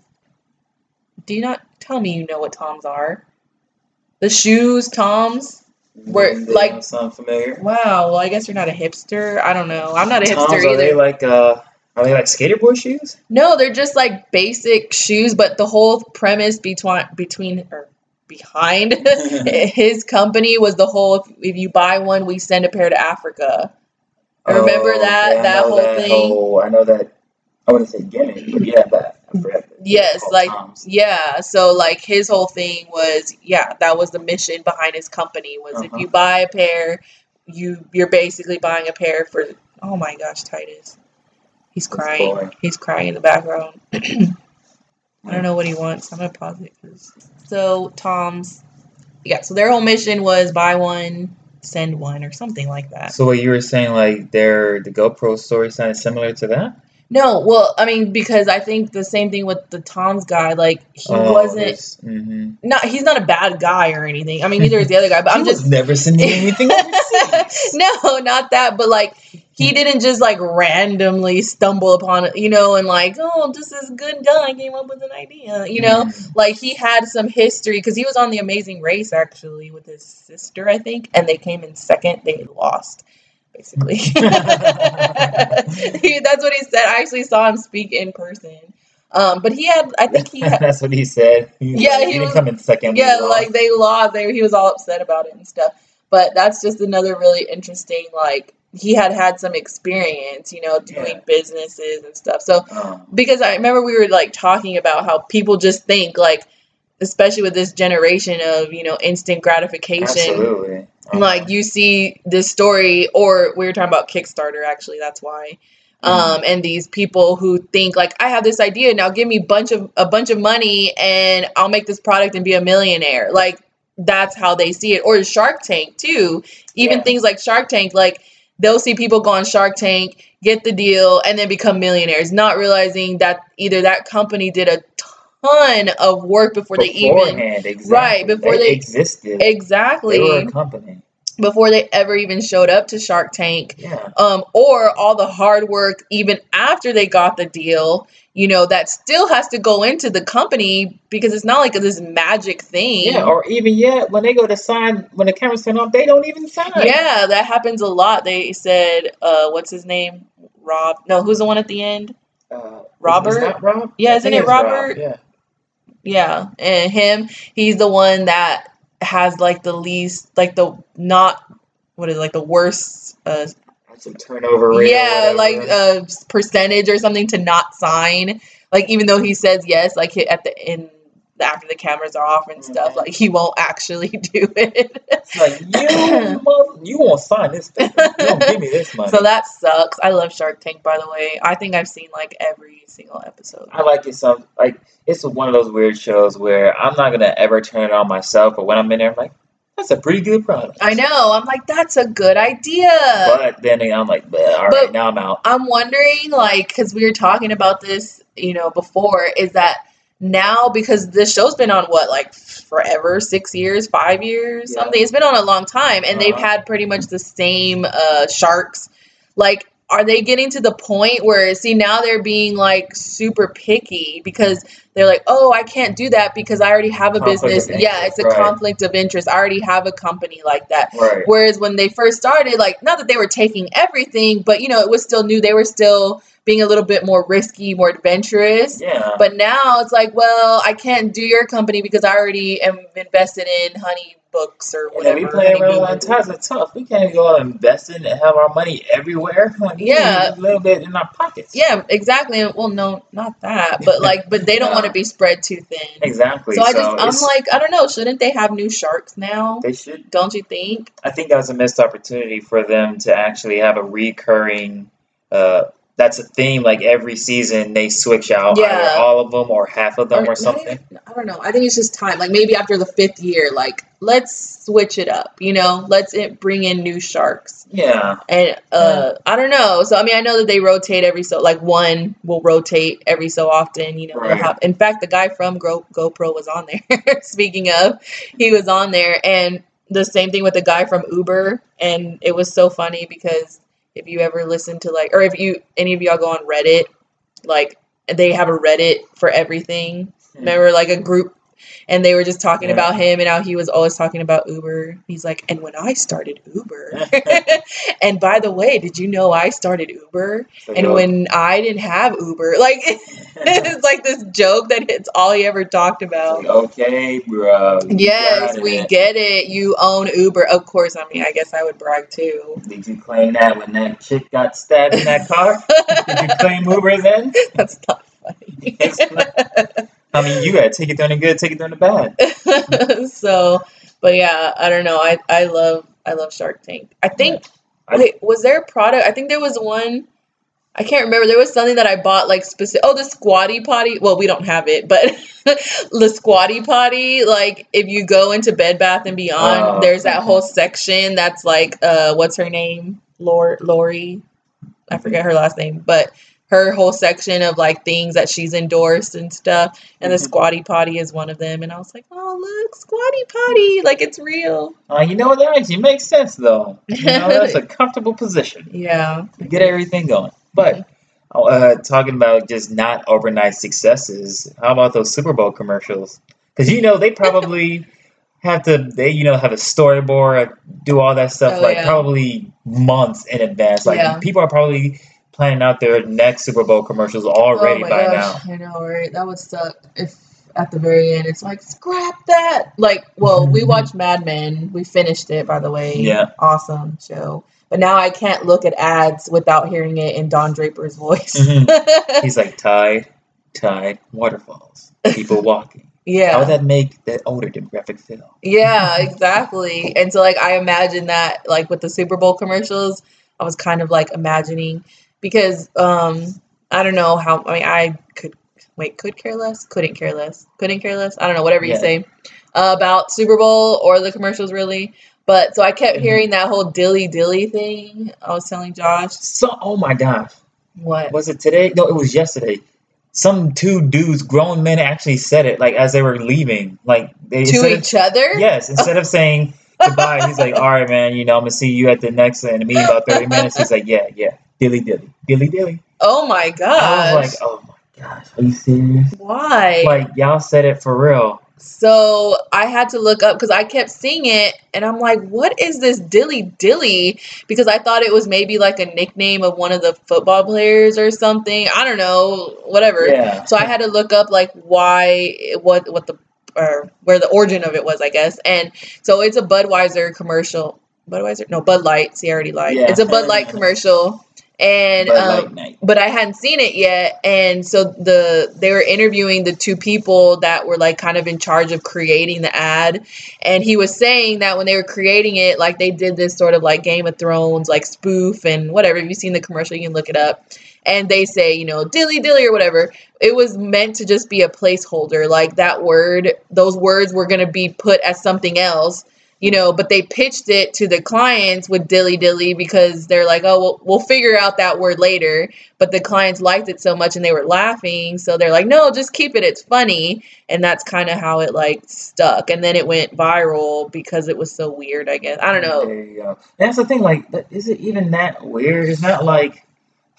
Do you not tell me you know what Toms are? The shoes, Toms. Were like, sound familiar. Wow, well, I guess you're not a hipster. I don't know. I'm not a Toms, hipster either. Are they like skateboard shoes? No, they're just like basic shoes, but the whole premise behind his company was the whole, if you buy one, we send a pair to Africa. Remember that whole thing? I know that. I wouldn't say gimmick, but yeah, that. I forgot. Yes, like, Toms. yeah. So, like, his whole thing was, yeah, that was the mission behind his company was if you buy a pair, you're basically buying a pair for, oh my gosh, Titus. He's crying. He's crying in the background. I don't know what he wants. I'm going to pause it. So, Toms, yeah, so their whole mission was buy one, send one, or something like that. So what you were saying, like, the GoPro story sounded similar to that? No, well, I mean, because I think the same thing with the Toms guy, like, he wasn't, he's not a bad guy or anything. I mean, neither is the other guy, but I'm just. Never sending anything overseas. No, not that, but, like, he didn't just, like, randomly stumble upon it, you know, and, like, oh, this is good guy came up with an idea, you know? Like, he had some history, because he was on The Amazing Race, actually, with his sister, I think, and they came in second. They lost. Basically. That's what he said. I actually saw him speak in person. But I think he had, That's what he said. yeah, He he didn't was, come in second. We yeah, like lost. they lost. He was all upset about it and stuff. But that's just another really interesting, like, he had some experience, Yeah. doing businesses and stuff. So, Um, because I remember we were like talking about how people just think, like, especially with this generation of, instant gratification. absolutely. Like, you see this story, or we were talking about Kickstarter, actually, that's why. Mhm. And these people who think, like, I have this idea, now give me a bunch of money and I'll make this product and be a millionaire. Like, that's how they see it. Or Shark Tank too. Even Yeah. things like Shark Tank, like, they'll see people go on Shark Tank, get the deal, and then become millionaires, not realizing that either that company did a ton of work before they even, Beforehand, right, exactly. before They they, existed. They were a exactly, company. before they ever even showed up to Shark Tank, Yeah. or all the hard work even after they got the deal, that still has to go into the company, because it's not like this magic Yeah, thing. or even yet, when they go to sign, when the cameras turn off, they don't even sign. Yeah, that happens a lot. They said, what's his name? Rob? No, who's the one at the end? It's Robert? not Rob? Yeah, I isn't think it it's Rob, Robert? yeah. Yeah, and him, he's the one that has like the least, like the not, what is it, like the worst, That's a turnover rate or yeah, like whatever. percentage or something to not sign. Like, even though he says yes, like at the end, after the cameras are off and stuff, like he won't actually do it. It's like, you won't sign this paper. You don't give me this money. So that sucks. I love Shark Tank, by the way. I think I've seen like every single episode. I like it it's one of those weird shows where I'm not gonna ever turn it on myself, but when I'm in there, I'm like, that's a pretty good product. I know. I'm like, that's a good idea. But then I'm like, all right, now I'm out. I'm wondering, like, because we were talking about this, before, is that now, because this show's been on what, like, forever, 6 years, 5 years, Yeah. something. It's been on a long time, and they've had pretty much the same sharks. Like, are they getting to the point where, see, now they're being like super picky, because they're like, oh, I can't do that because I already have a Conflict of business. Yeah, interest, it's a right. conflict of interest. I already have a company like that. Right. Whereas when they first started, like, not that they were taking everything, but it was still new. They were still being a little bit more risky, more adventurous. Yeah. But now it's like, well, I can't do your company because I already am invested in Honey Books or whatever. We play around on times are tough. We can't go out investing and have our money everywhere. Yeah. A little bit in our pockets. Yeah, exactly. Well, no, not that, but they don't want to be spread too thin. Exactly. So I'm like, I don't know. Shouldn't they have new sharks now? They should. Don't you think? I think that was a missed opportunity for them to actually have a recurring. That's a theme. Like every season, they switch out either all of them or half of them or something. I don't know. I think it's just time. Like maybe after the 5th year, like let's switch it up. Let's bring in new sharks. Yeah. And I don't know. So I mean, I know that they rotate one will rotate every so often. Right. In fact, the guy from GoPro was on there. Speaking of, he was on there, and the same thing with the guy from Uber, and it was so funny because if you ever listen to or if any of y'all go on Reddit, like they have a Reddit for everything. Remember, like a group, and they were just talking about him and how he was always talking about Uber. He's like, and when I started Uber, and by the way, did you know I started Uber? And when I didn't have Uber, like it's like this joke that it's all he ever talked about. Like, okay, bro. Yes, we get it. You own Uber. Of course, I mean, I guess I would brag too. Did you claim that when that chick got stabbed in that car? Did you claim Uber then? That's not funny. I mean, you gotta take it during the good, take it during the bad. So, but yeah, I don't know. I love Shark Tank. I think. Wait, was there a product? I think there was one. I can't remember. There was something that I bought like specific. Oh, the Squatty Potty. Well, we don't have it, but the Squatty Potty. Like if you go into Bed Bath and Beyond, there's that whole section that's like, what's her name? Lori. I forget her last name, but her whole section of like things that she's endorsed and stuff, and the Squatty Potty is one of them. And I was like, oh look, Squatty Potty, like it's real. You know what? That actually makes sense though. That's a comfortable position. Yeah, to get everything going. But talking about just not overnight successes, how about those Super Bowl commercials? Because they probably have to have a storyboard, do all that stuff probably months in advance. Like people are probably planning out their next Super Bowl commercials Oh already my by gosh, now. I know, right? That would suck if at the very end it's like, scrap that. Like, well, we watched Mad Men. We finished it, by the way. Yeah. Awesome show. But now I can't look at ads without hearing it in Don Draper's voice. He's like, tide, waterfalls, people walking. How Yeah. would that make that older demographic feel? Yeah, exactly. And so like I imagine that like with the Super Bowl commercials, I was kind of like imagining because I don't know how I mean I could care less, couldn't care less, I don't know, whatever you Yeah. say about Super Bowl or the commercials really. But so I kept hearing that whole dilly dilly thing. I was telling Josh. So, oh my gosh, What? was it today? No, it was yesterday. Some two dudes, grown men, actually said it like as they were leaving, like they To instead of- each other? Yes, instead of saying goodbye, he's like, "All right, man, I'm gonna see you at the next in a meeting about 30 minutes." He's like, "Yeah, dilly dilly, dilly dilly." Oh my I gosh. was like, "Oh my gosh, are you serious?" Why? Like y'all said it for real. So I had to look up because I kept seeing it and I'm like, what is this dilly dilly? Because I thought it was maybe like a nickname of one of the football players or something. I don't know, whatever. Yeah. So I had to look up like why, what the, or where the origin of it was, I guess. And so it's a Budweiser commercial. Budweiser? No, Bud Light. See, I already lied. Yeah. It's a Bud Light commercial. And Bud Light night. but I hadn't seen it yet, and so they were interviewing the two people that were like kind of in charge of creating the ad, and he was saying that when they were creating it, like they did this sort of like Game of Thrones like spoof and whatever. If you've seen the commercial, you can look it up. And they say, dilly dilly or whatever. It was meant to just be a placeholder, like that word. Those words were going to be put as something else. But they pitched it to the clients with dilly dilly because they're like, oh, we'll figure out that word later. But the clients liked it so much and they were laughing. So they're like, no, just keep it. It's funny. And that's kind of how it like stuck. And then it went viral because it was so weird, I guess. I don't know. There you go. That's the thing. Like, is it even that weird? It's not like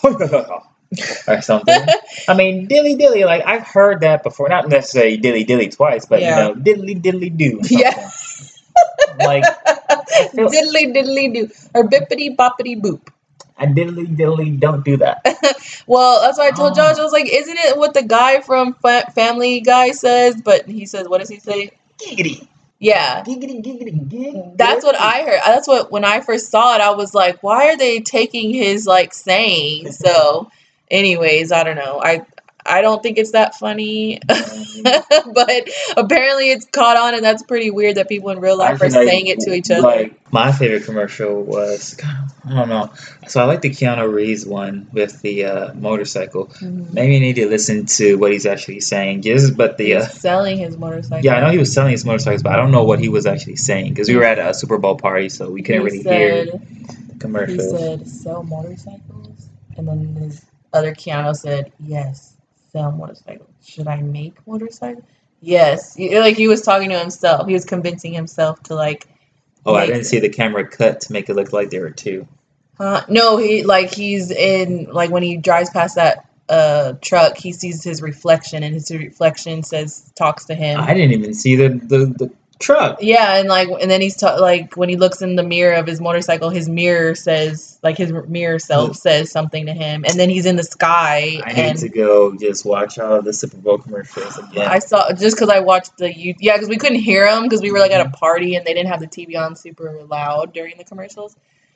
or something. I mean, dilly dilly. Like I've heard that before. Not necessarily dilly dilly twice, but Yeah. diddly diddly do. Yeah. Like Diddly diddly do. Or bippity boppity boop. I diddly don't do that. Well, that's why I told Josh. I was like, isn't it what the guy from Family Guy says? But he says, what does he say? Giggity. Yeah. Giggity giggity gig. That's what I heard. That's what, when I first saw it, I was like, why are they taking his like saying? So anyways, I don't know. I don't think it's that funny, but apparently it's caught on, and that's pretty weird that people in real life are saying it to each other. Like my favorite commercial was, I don't know. So I like the Keanu Reeves one with the motorcycle. Mhm. Maybe you need to listen to what he's actually saying. He's selling his motorcycle. Yeah, I know he was selling his motorcycles, but I don't know what he was actually saying because we were at a Super Bowl party, so we couldn't really hear the commercials. He said, sell motorcycles? And then his other Keanu said, yes, sell motorcycles. Should I make motorcycles? Yes. Like he was talking to himself. He was convincing himself to like. Oh, I didn't see the camera cut to make it look like there were two. No, he's in, like when he drives past that truck, he sees his reflection, and his reflection talks to him. I didn't even see the truck. Yeah, and then he's like when he looks in the mirror of his motorcycle, his mirror says, like his mirror self says something to him, and then he's in the sky. I need to go just watch all of the Super Bowl commercials again. I saw, just because I watched because we couldn't hear them because we were like at a party and they didn't have the TV on super loud during the commercials.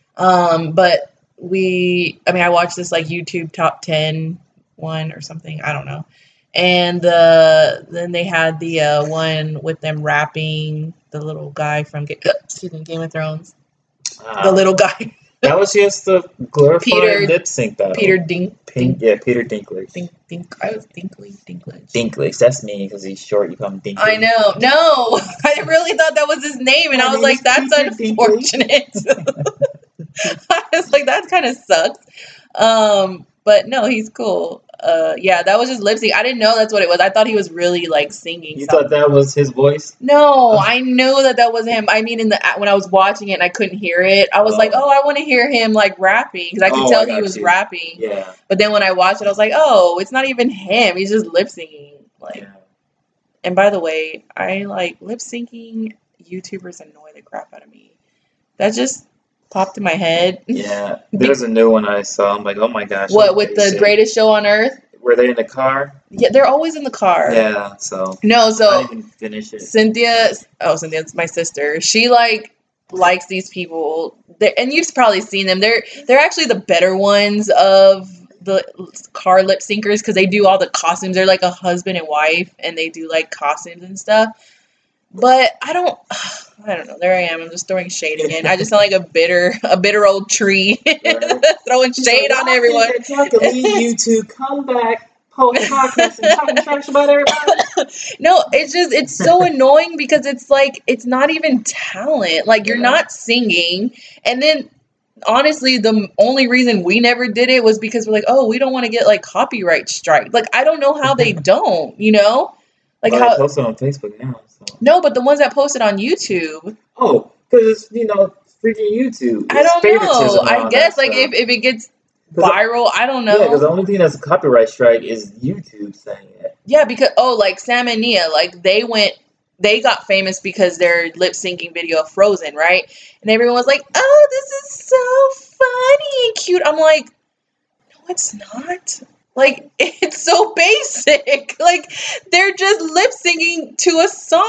But I watched this like YouTube top 10 one or something, I don't know. And then they had the one with them rapping, the little guy from Game of Thrones. The little guy. That was just the glorified lip sync battle. Peter Peter Dinklage. I was Dinklage. Dinklage. That's me because he's short. You call him Dinklage. I know. No, I really thought that was his name, and I was like, that's unfortunate. I was like, that kind of sucks. But no, he's cool. Yeah, that was just lip sync. I didn't know that's what it was. I thought he was really like singing. You thought that was his voice? No, I knew that wasn't him. I mean, when I was watching it and I couldn't hear it, I was like, oh, I want to hear him like rapping because I could tell he was rapping. Yeah. But then when I watched it, I was like, oh, it's not even him. He's just lip syncing. Like, and by the way, I like lip syncing YouTubers annoy the crap out of me. That just popped in my head. Yeah, there's a new one I saw. I'm like, oh my gosh. What, with the Greatest Show on Earth? Were they in the car? Yeah, they're always in the car. Yeah, so. No, I so didn't even finish it. Cynthia's my sister. She likes these people. And you've probably seen them. They're actually the better ones of the car lip syncers because they do all the costumes. They're like a husband and wife, and they do like costumes and stuff. But I don't know. There I am. I'm just throwing shade again. I just sound like a bitter old tree, Right. throwing shade on everyone. I can leave you to come back, post podcast, and talking trash about everybody. No, it's so annoying because it's like it's not even talent. Like you're not singing, and then honestly, the only reason we never did it was because we're like, oh, we don't want to get like copyright strike. Like I don't know how they don't, you know, like Well, how I post it on Facebook now. So. No, but the ones that posted on YouTube. Oh, because it's, freaking YouTube. I don't know. favoritism I on guess that like stuff. if it gets viral, I don't know. Yeah, because the only thing that's a copyright strike is YouTube saying it. Yeah, because like Sam and Nia, like they got famous because their lip syncing video of Frozen, right? And everyone was like, "Oh, this is so funny and cute." I'm like, "No, it's not." Like it's so basic. Like they're just lip syncing to a song.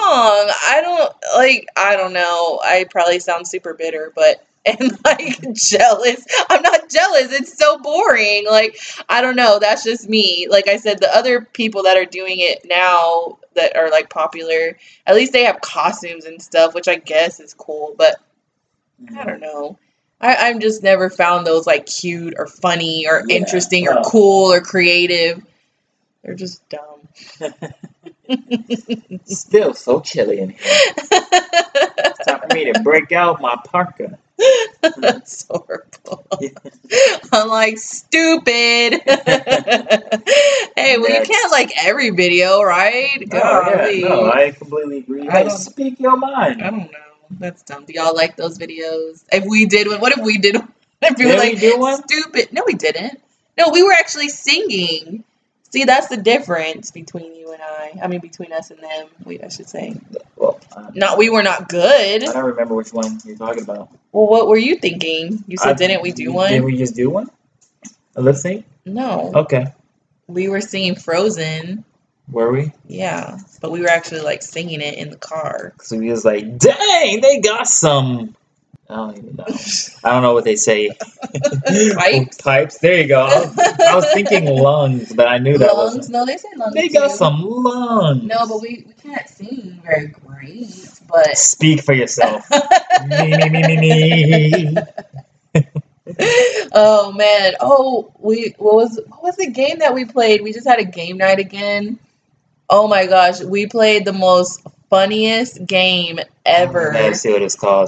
I don't know. I probably sound super bitter, but and like jealous. I'm not jealous. It's so boring. Like I don't know. That's just me. Like I said, the other people that are doing it now that are like popular, at least they have costumes and stuff, which I guess is cool, but I don't know. I'm just never found those like cute or funny or interesting or cool or creative. They're just dumb. Still so chilly in here. It's time for me to break out my parka. That's horrible. I'm like, stupid. Hey, well, you can't like every video, right? No, I completely agree. Hey, speak your mind. I don't know. That's dumb. Do y'all like those videos? If we did one, what if we did one? If we Did were like we do one? stupid. No, we didn't. No, we were actually singing. See, that's the difference between you and I. I mean, between us and them, I should say. Well, we were not good. I don't remember which one you're talking about. Well, what were you thinking? You said, didn't we do one? Did we just do one? A lip sync? No. Okay. We were singing Frozen. Were we? Yeah, but we were actually like singing it in the car. So we was like, dang, they got some. I don't even know. I don't know what they say. Pipes? Pipes. There you go. I was thinking lungs, but I knew that lungs. No, they say lungs. They got some lungs. No, but we can't sing very great. But speak for yourself. me. Oh man. Oh, what was the game that we played? We just had a game night again. Oh my gosh, we played the most funniest game ever. Let's see what it's called.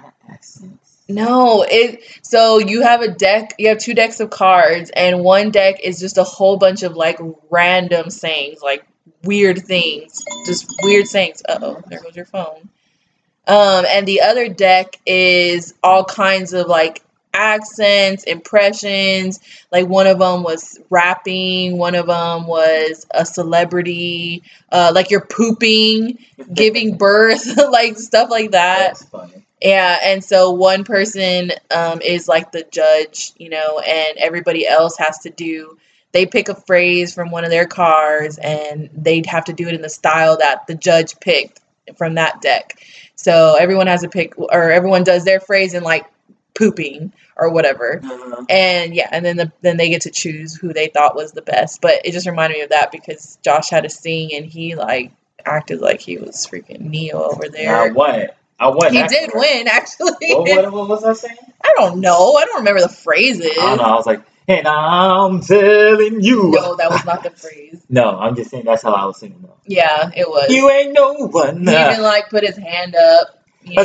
No, so you have a deck, you have 2 decks of cards, and one deck is just a whole bunch of like random sayings, like weird things, just weird sayings. Uh-oh, there goes your phone. And the other deck is all kinds of like accents, impressions. Like one of them was rapping, one of them was a celebrity, like you're pooping, giving birth, like stuff like that. That's funny. Yeah, and so one person is like the judge, and everybody else has to they pick a phrase from one of their cards, and they'd have to do it in the style that the judge picked from that deck. So everyone has to pick, or everyone does their phrase in like pooping or whatever. Uh-huh. And yeah, and then they get to choose who they thought was the best. But it just reminded me of that because Josh had to sing, and he like acted like he was freaking Neo over there. I won. He did win, actually. What was I saying? I don't know. I don't remember the phrases. I don't know. I was like, and I'm telling you. No, that was not the phrase. No, I'm just saying that's how I was singing though. Yeah, it was. You ain't no one. He even like put his hand up. I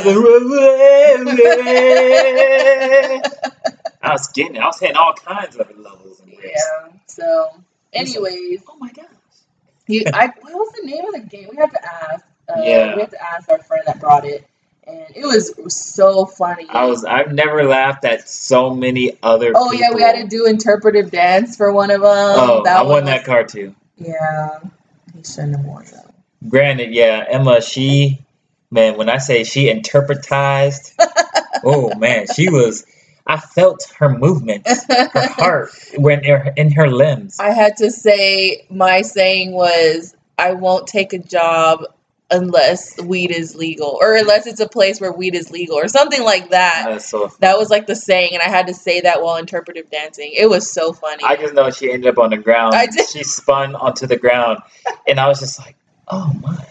was getting it. I was hitting all kinds of levels and riffs. Yeah. So, anyways. Oh my gosh. What was the name of the game? We have to ask. We Yeah. have to ask our friend that brought it. And it was so funny. I've never laughed at so many other people. Oh, yeah, we had to do interpretive dance for one of them. Oh, I won that card too. Yeah. He shouldn't have won though. Granted, yeah, Emma, when I say she interpretized Oh man, she was. I felt her movements, her heart, in her limbs. I had to say, my saying was, I won't take a job unless weed is legal, or unless it's a place where weed is legal, or something like that. That's so funny. That was like the saying, and I had to say that while interpretive dancing. It was so funny. I just know she ended up on the ground. I did. She spun onto the ground, and I was just like, "Oh my!"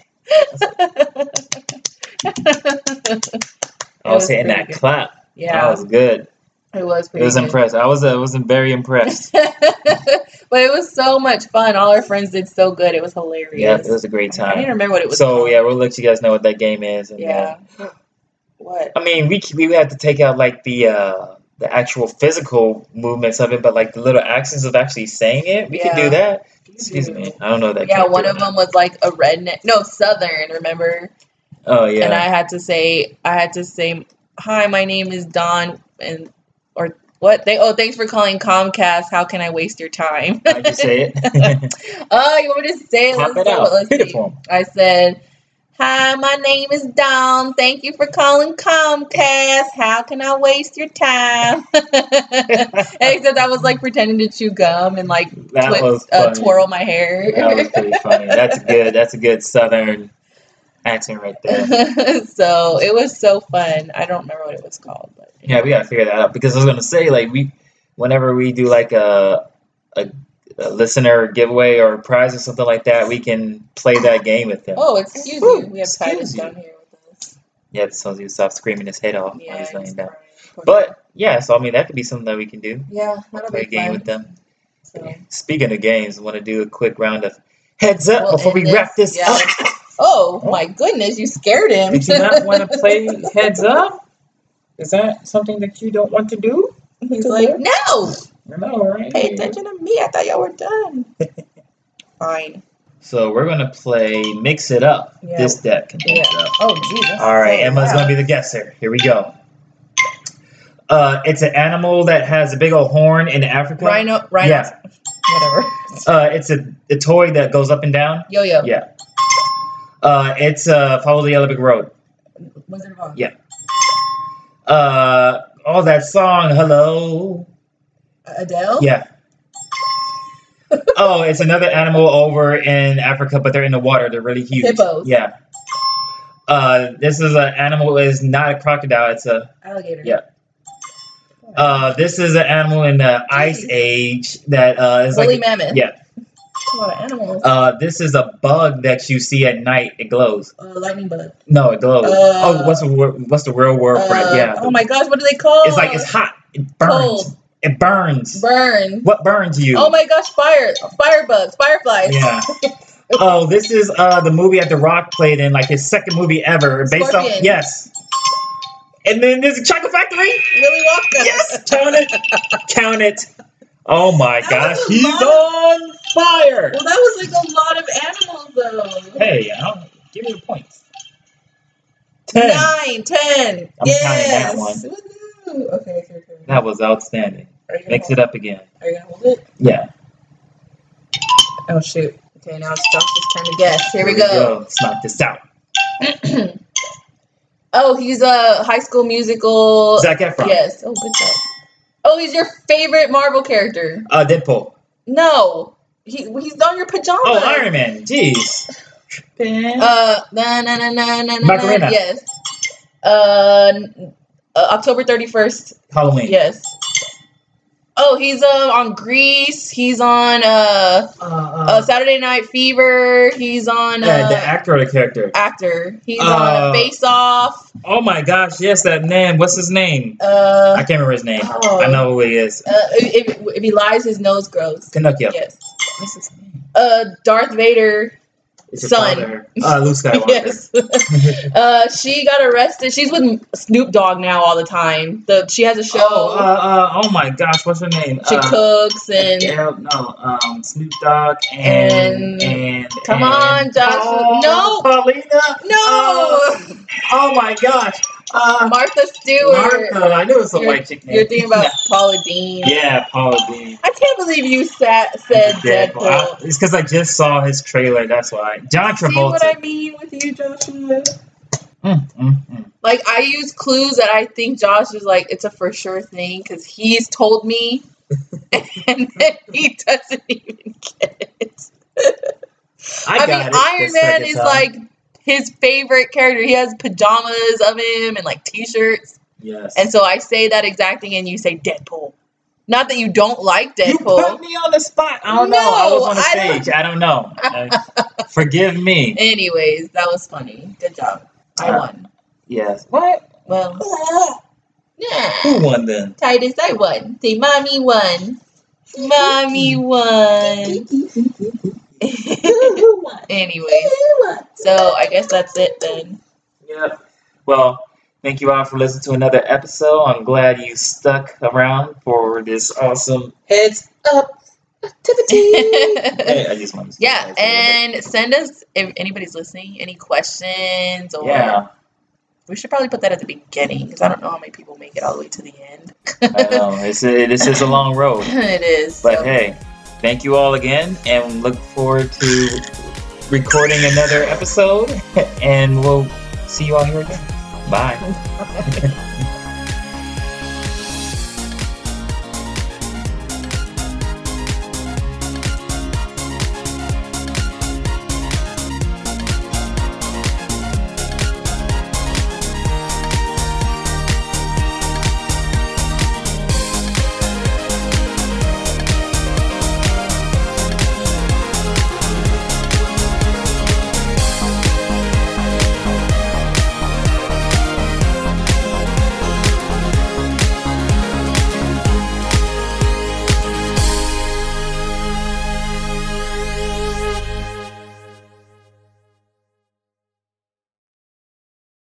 I was hitting that good. clap. Yeah, That was good. it was It pretty was good. impressed. I was very impressed. But it was so much fun. All our friends did so good. It was hilarious. Yeah, it was a great I don't even time. remember what it was So called. yeah, we'll let you guys know what that game is. And Yeah. What? I mean, we had to take out like the actual physical movements of it, but like the little actions of actually saying it, we could do Yeah. that. Excuse me, I don't know that. Yeah, one character. of them was like a redneck. No, Southern. Remember? Oh yeah. And I had to say, "Hi, my name is Don," and or what? Thanks for calling Comcast. How can I waste your time? How'd you say it? Oh, you want me to say it? Pop Let's it do out. Let's Hit it see. for 'em. I said, "Hi, my name is Dawn. Thank you for calling Comcast. How can I waste your time?" Except I was like pretending to chew gum and like That was funny. twirl my hair. That was pretty funny. That's good. That's a good Southern accent right there. So it was so fun. I don't remember what it was called, but Yeah, we gotta figure that out because I was gonna say like whenever we do like a listener giveaway or prize or something like that, we can play that game with them. oh, excuse Woo, you. We have Titus excuse you. down here with us. Yeah, so he stopped screaming his head off while Yeah, he's laying he's down. crying. But yeah, so I mean that could be something that we can do. Yeah, that'll Play a be game fun. with them. So Speaking of games, I want to do a quick round of heads up we'll before we end wrap this yeah. up. Oh my goodness, you scared him. Did you not want to play heads up? Is that something that you don't want to do? He's like, no, No, right? pay attention to me. I thought y'all were done. Fine. So we're gonna play Mix It Up. Yeah. This deck. Yeah. Oh, Jesus. All right, Emma's gonna be the guesser. Here we go. It's an animal that has a big old horn in Africa. Rhino. Yeah. Whatever. It's a toy that goes up and down. Yo-yo. Yeah. It's Follow the Yellow Brick Road. Wizard of Oz. Yeah. Oh, that song, Hello. Adele? Yeah. Oh, it's another animal over in Africa, but they're in the water. They're really huge. Hippos. Yeah. This is an animal. It's not a crocodile. It's a Alligator. Yeah. This is an animal in the Ice Age that is Woolly like mammoth. yeah. A lot of animals. This is a bug that you see at night. It glows. Lightning bug. No, it glows. What's the real word for it? Yeah. Oh my gosh, what do they call? It's like it's hot. It burns. Cold. It burns. Burn. What burns you? Oh my gosh, firebugs, fireflies. Yeah. Oh, this is the movie that The Rock played in, like his second movie ever, based off. Scorpion. Yes. And then there's a Chocolate Factory. Willy Wonka. Yes, count it, count it. Oh my That gosh, was a he's lot on fire. Well, that was like a lot of animals, though. Hey, give me the points. 10. 9, 10. I'm yes. counting that one. Woohoo. Okay, it's your turn. That was outstanding. Are you gonna Mix hold it up again. Are you gonna hold it? Yeah. Oh shoot. Okay, now it's Josh's turn to guess. Here we go. Let's knock this out. Oh, he's a High School Musical. Zac Efron. Yes. Oh, good job. Oh, he's your favorite Marvel character. Deadpool. No, he's on your pajamas. Oh, Iron Man. Jeez. Macarena. Yes. October 31st. Halloween. Yes. Oh, he's on Grease. He's on Saturday Night Fever. He's on the actor or the character? actor. He's on Face Off. Oh my gosh, yes, that man. What's his name? I can't remember his name. Oh. I know who he is. If he lies, his nose grows. Pinocchio. Yes. What's his name? Darth Vader. It's your Son. father. Luke Skywalker. Yes. She got arrested. She's with Snoop Dogg now all the time. She has a show. Oh my gosh, what's her name? She cooks and Snoop Dogg and come on, Joshua. No. Paulina. No. Oh my gosh. Martha Stewart. Martha. I knew it was some white chick name. You're thinking about Paula Deen. Yeah, Paula Deen. I can't believe you said Deadpool. It's because I just saw his trailer. That's why. John See Travolta. what I mean with you, Joshua? Like, I use clues that I think Josh is like, it's a for sure thing because he's told me, and then he doesn't even get it. I mean, Iron Man is like his favorite character. He has pajamas of him and like t-shirts. Yes. And so I say that exact thing, and you say Deadpool. Not that you don't like Deadpool. You put me on the spot. I don't know. I was on the stage. I don't know. Forgive me. Anyways, that was funny. Good job. I won. Yes. What? Well. Yeah. Who won then? Titus, I won. Say, Mommy won. Mommy won. Anyway, so I guess that's it then. Yep. Well, thank you all for listening to another episode. I'm glad you stuck around for this awesome heads up activity. Hey, I just wanted to yeah, and send us, if anybody's listening, any questions or we should probably put that at the beginning because I don't know how many people make it all the way to the end. I know this is a long road. It is. But hey, thank you all again, and look forward to recording another episode. And we'll see you all here again. Bye.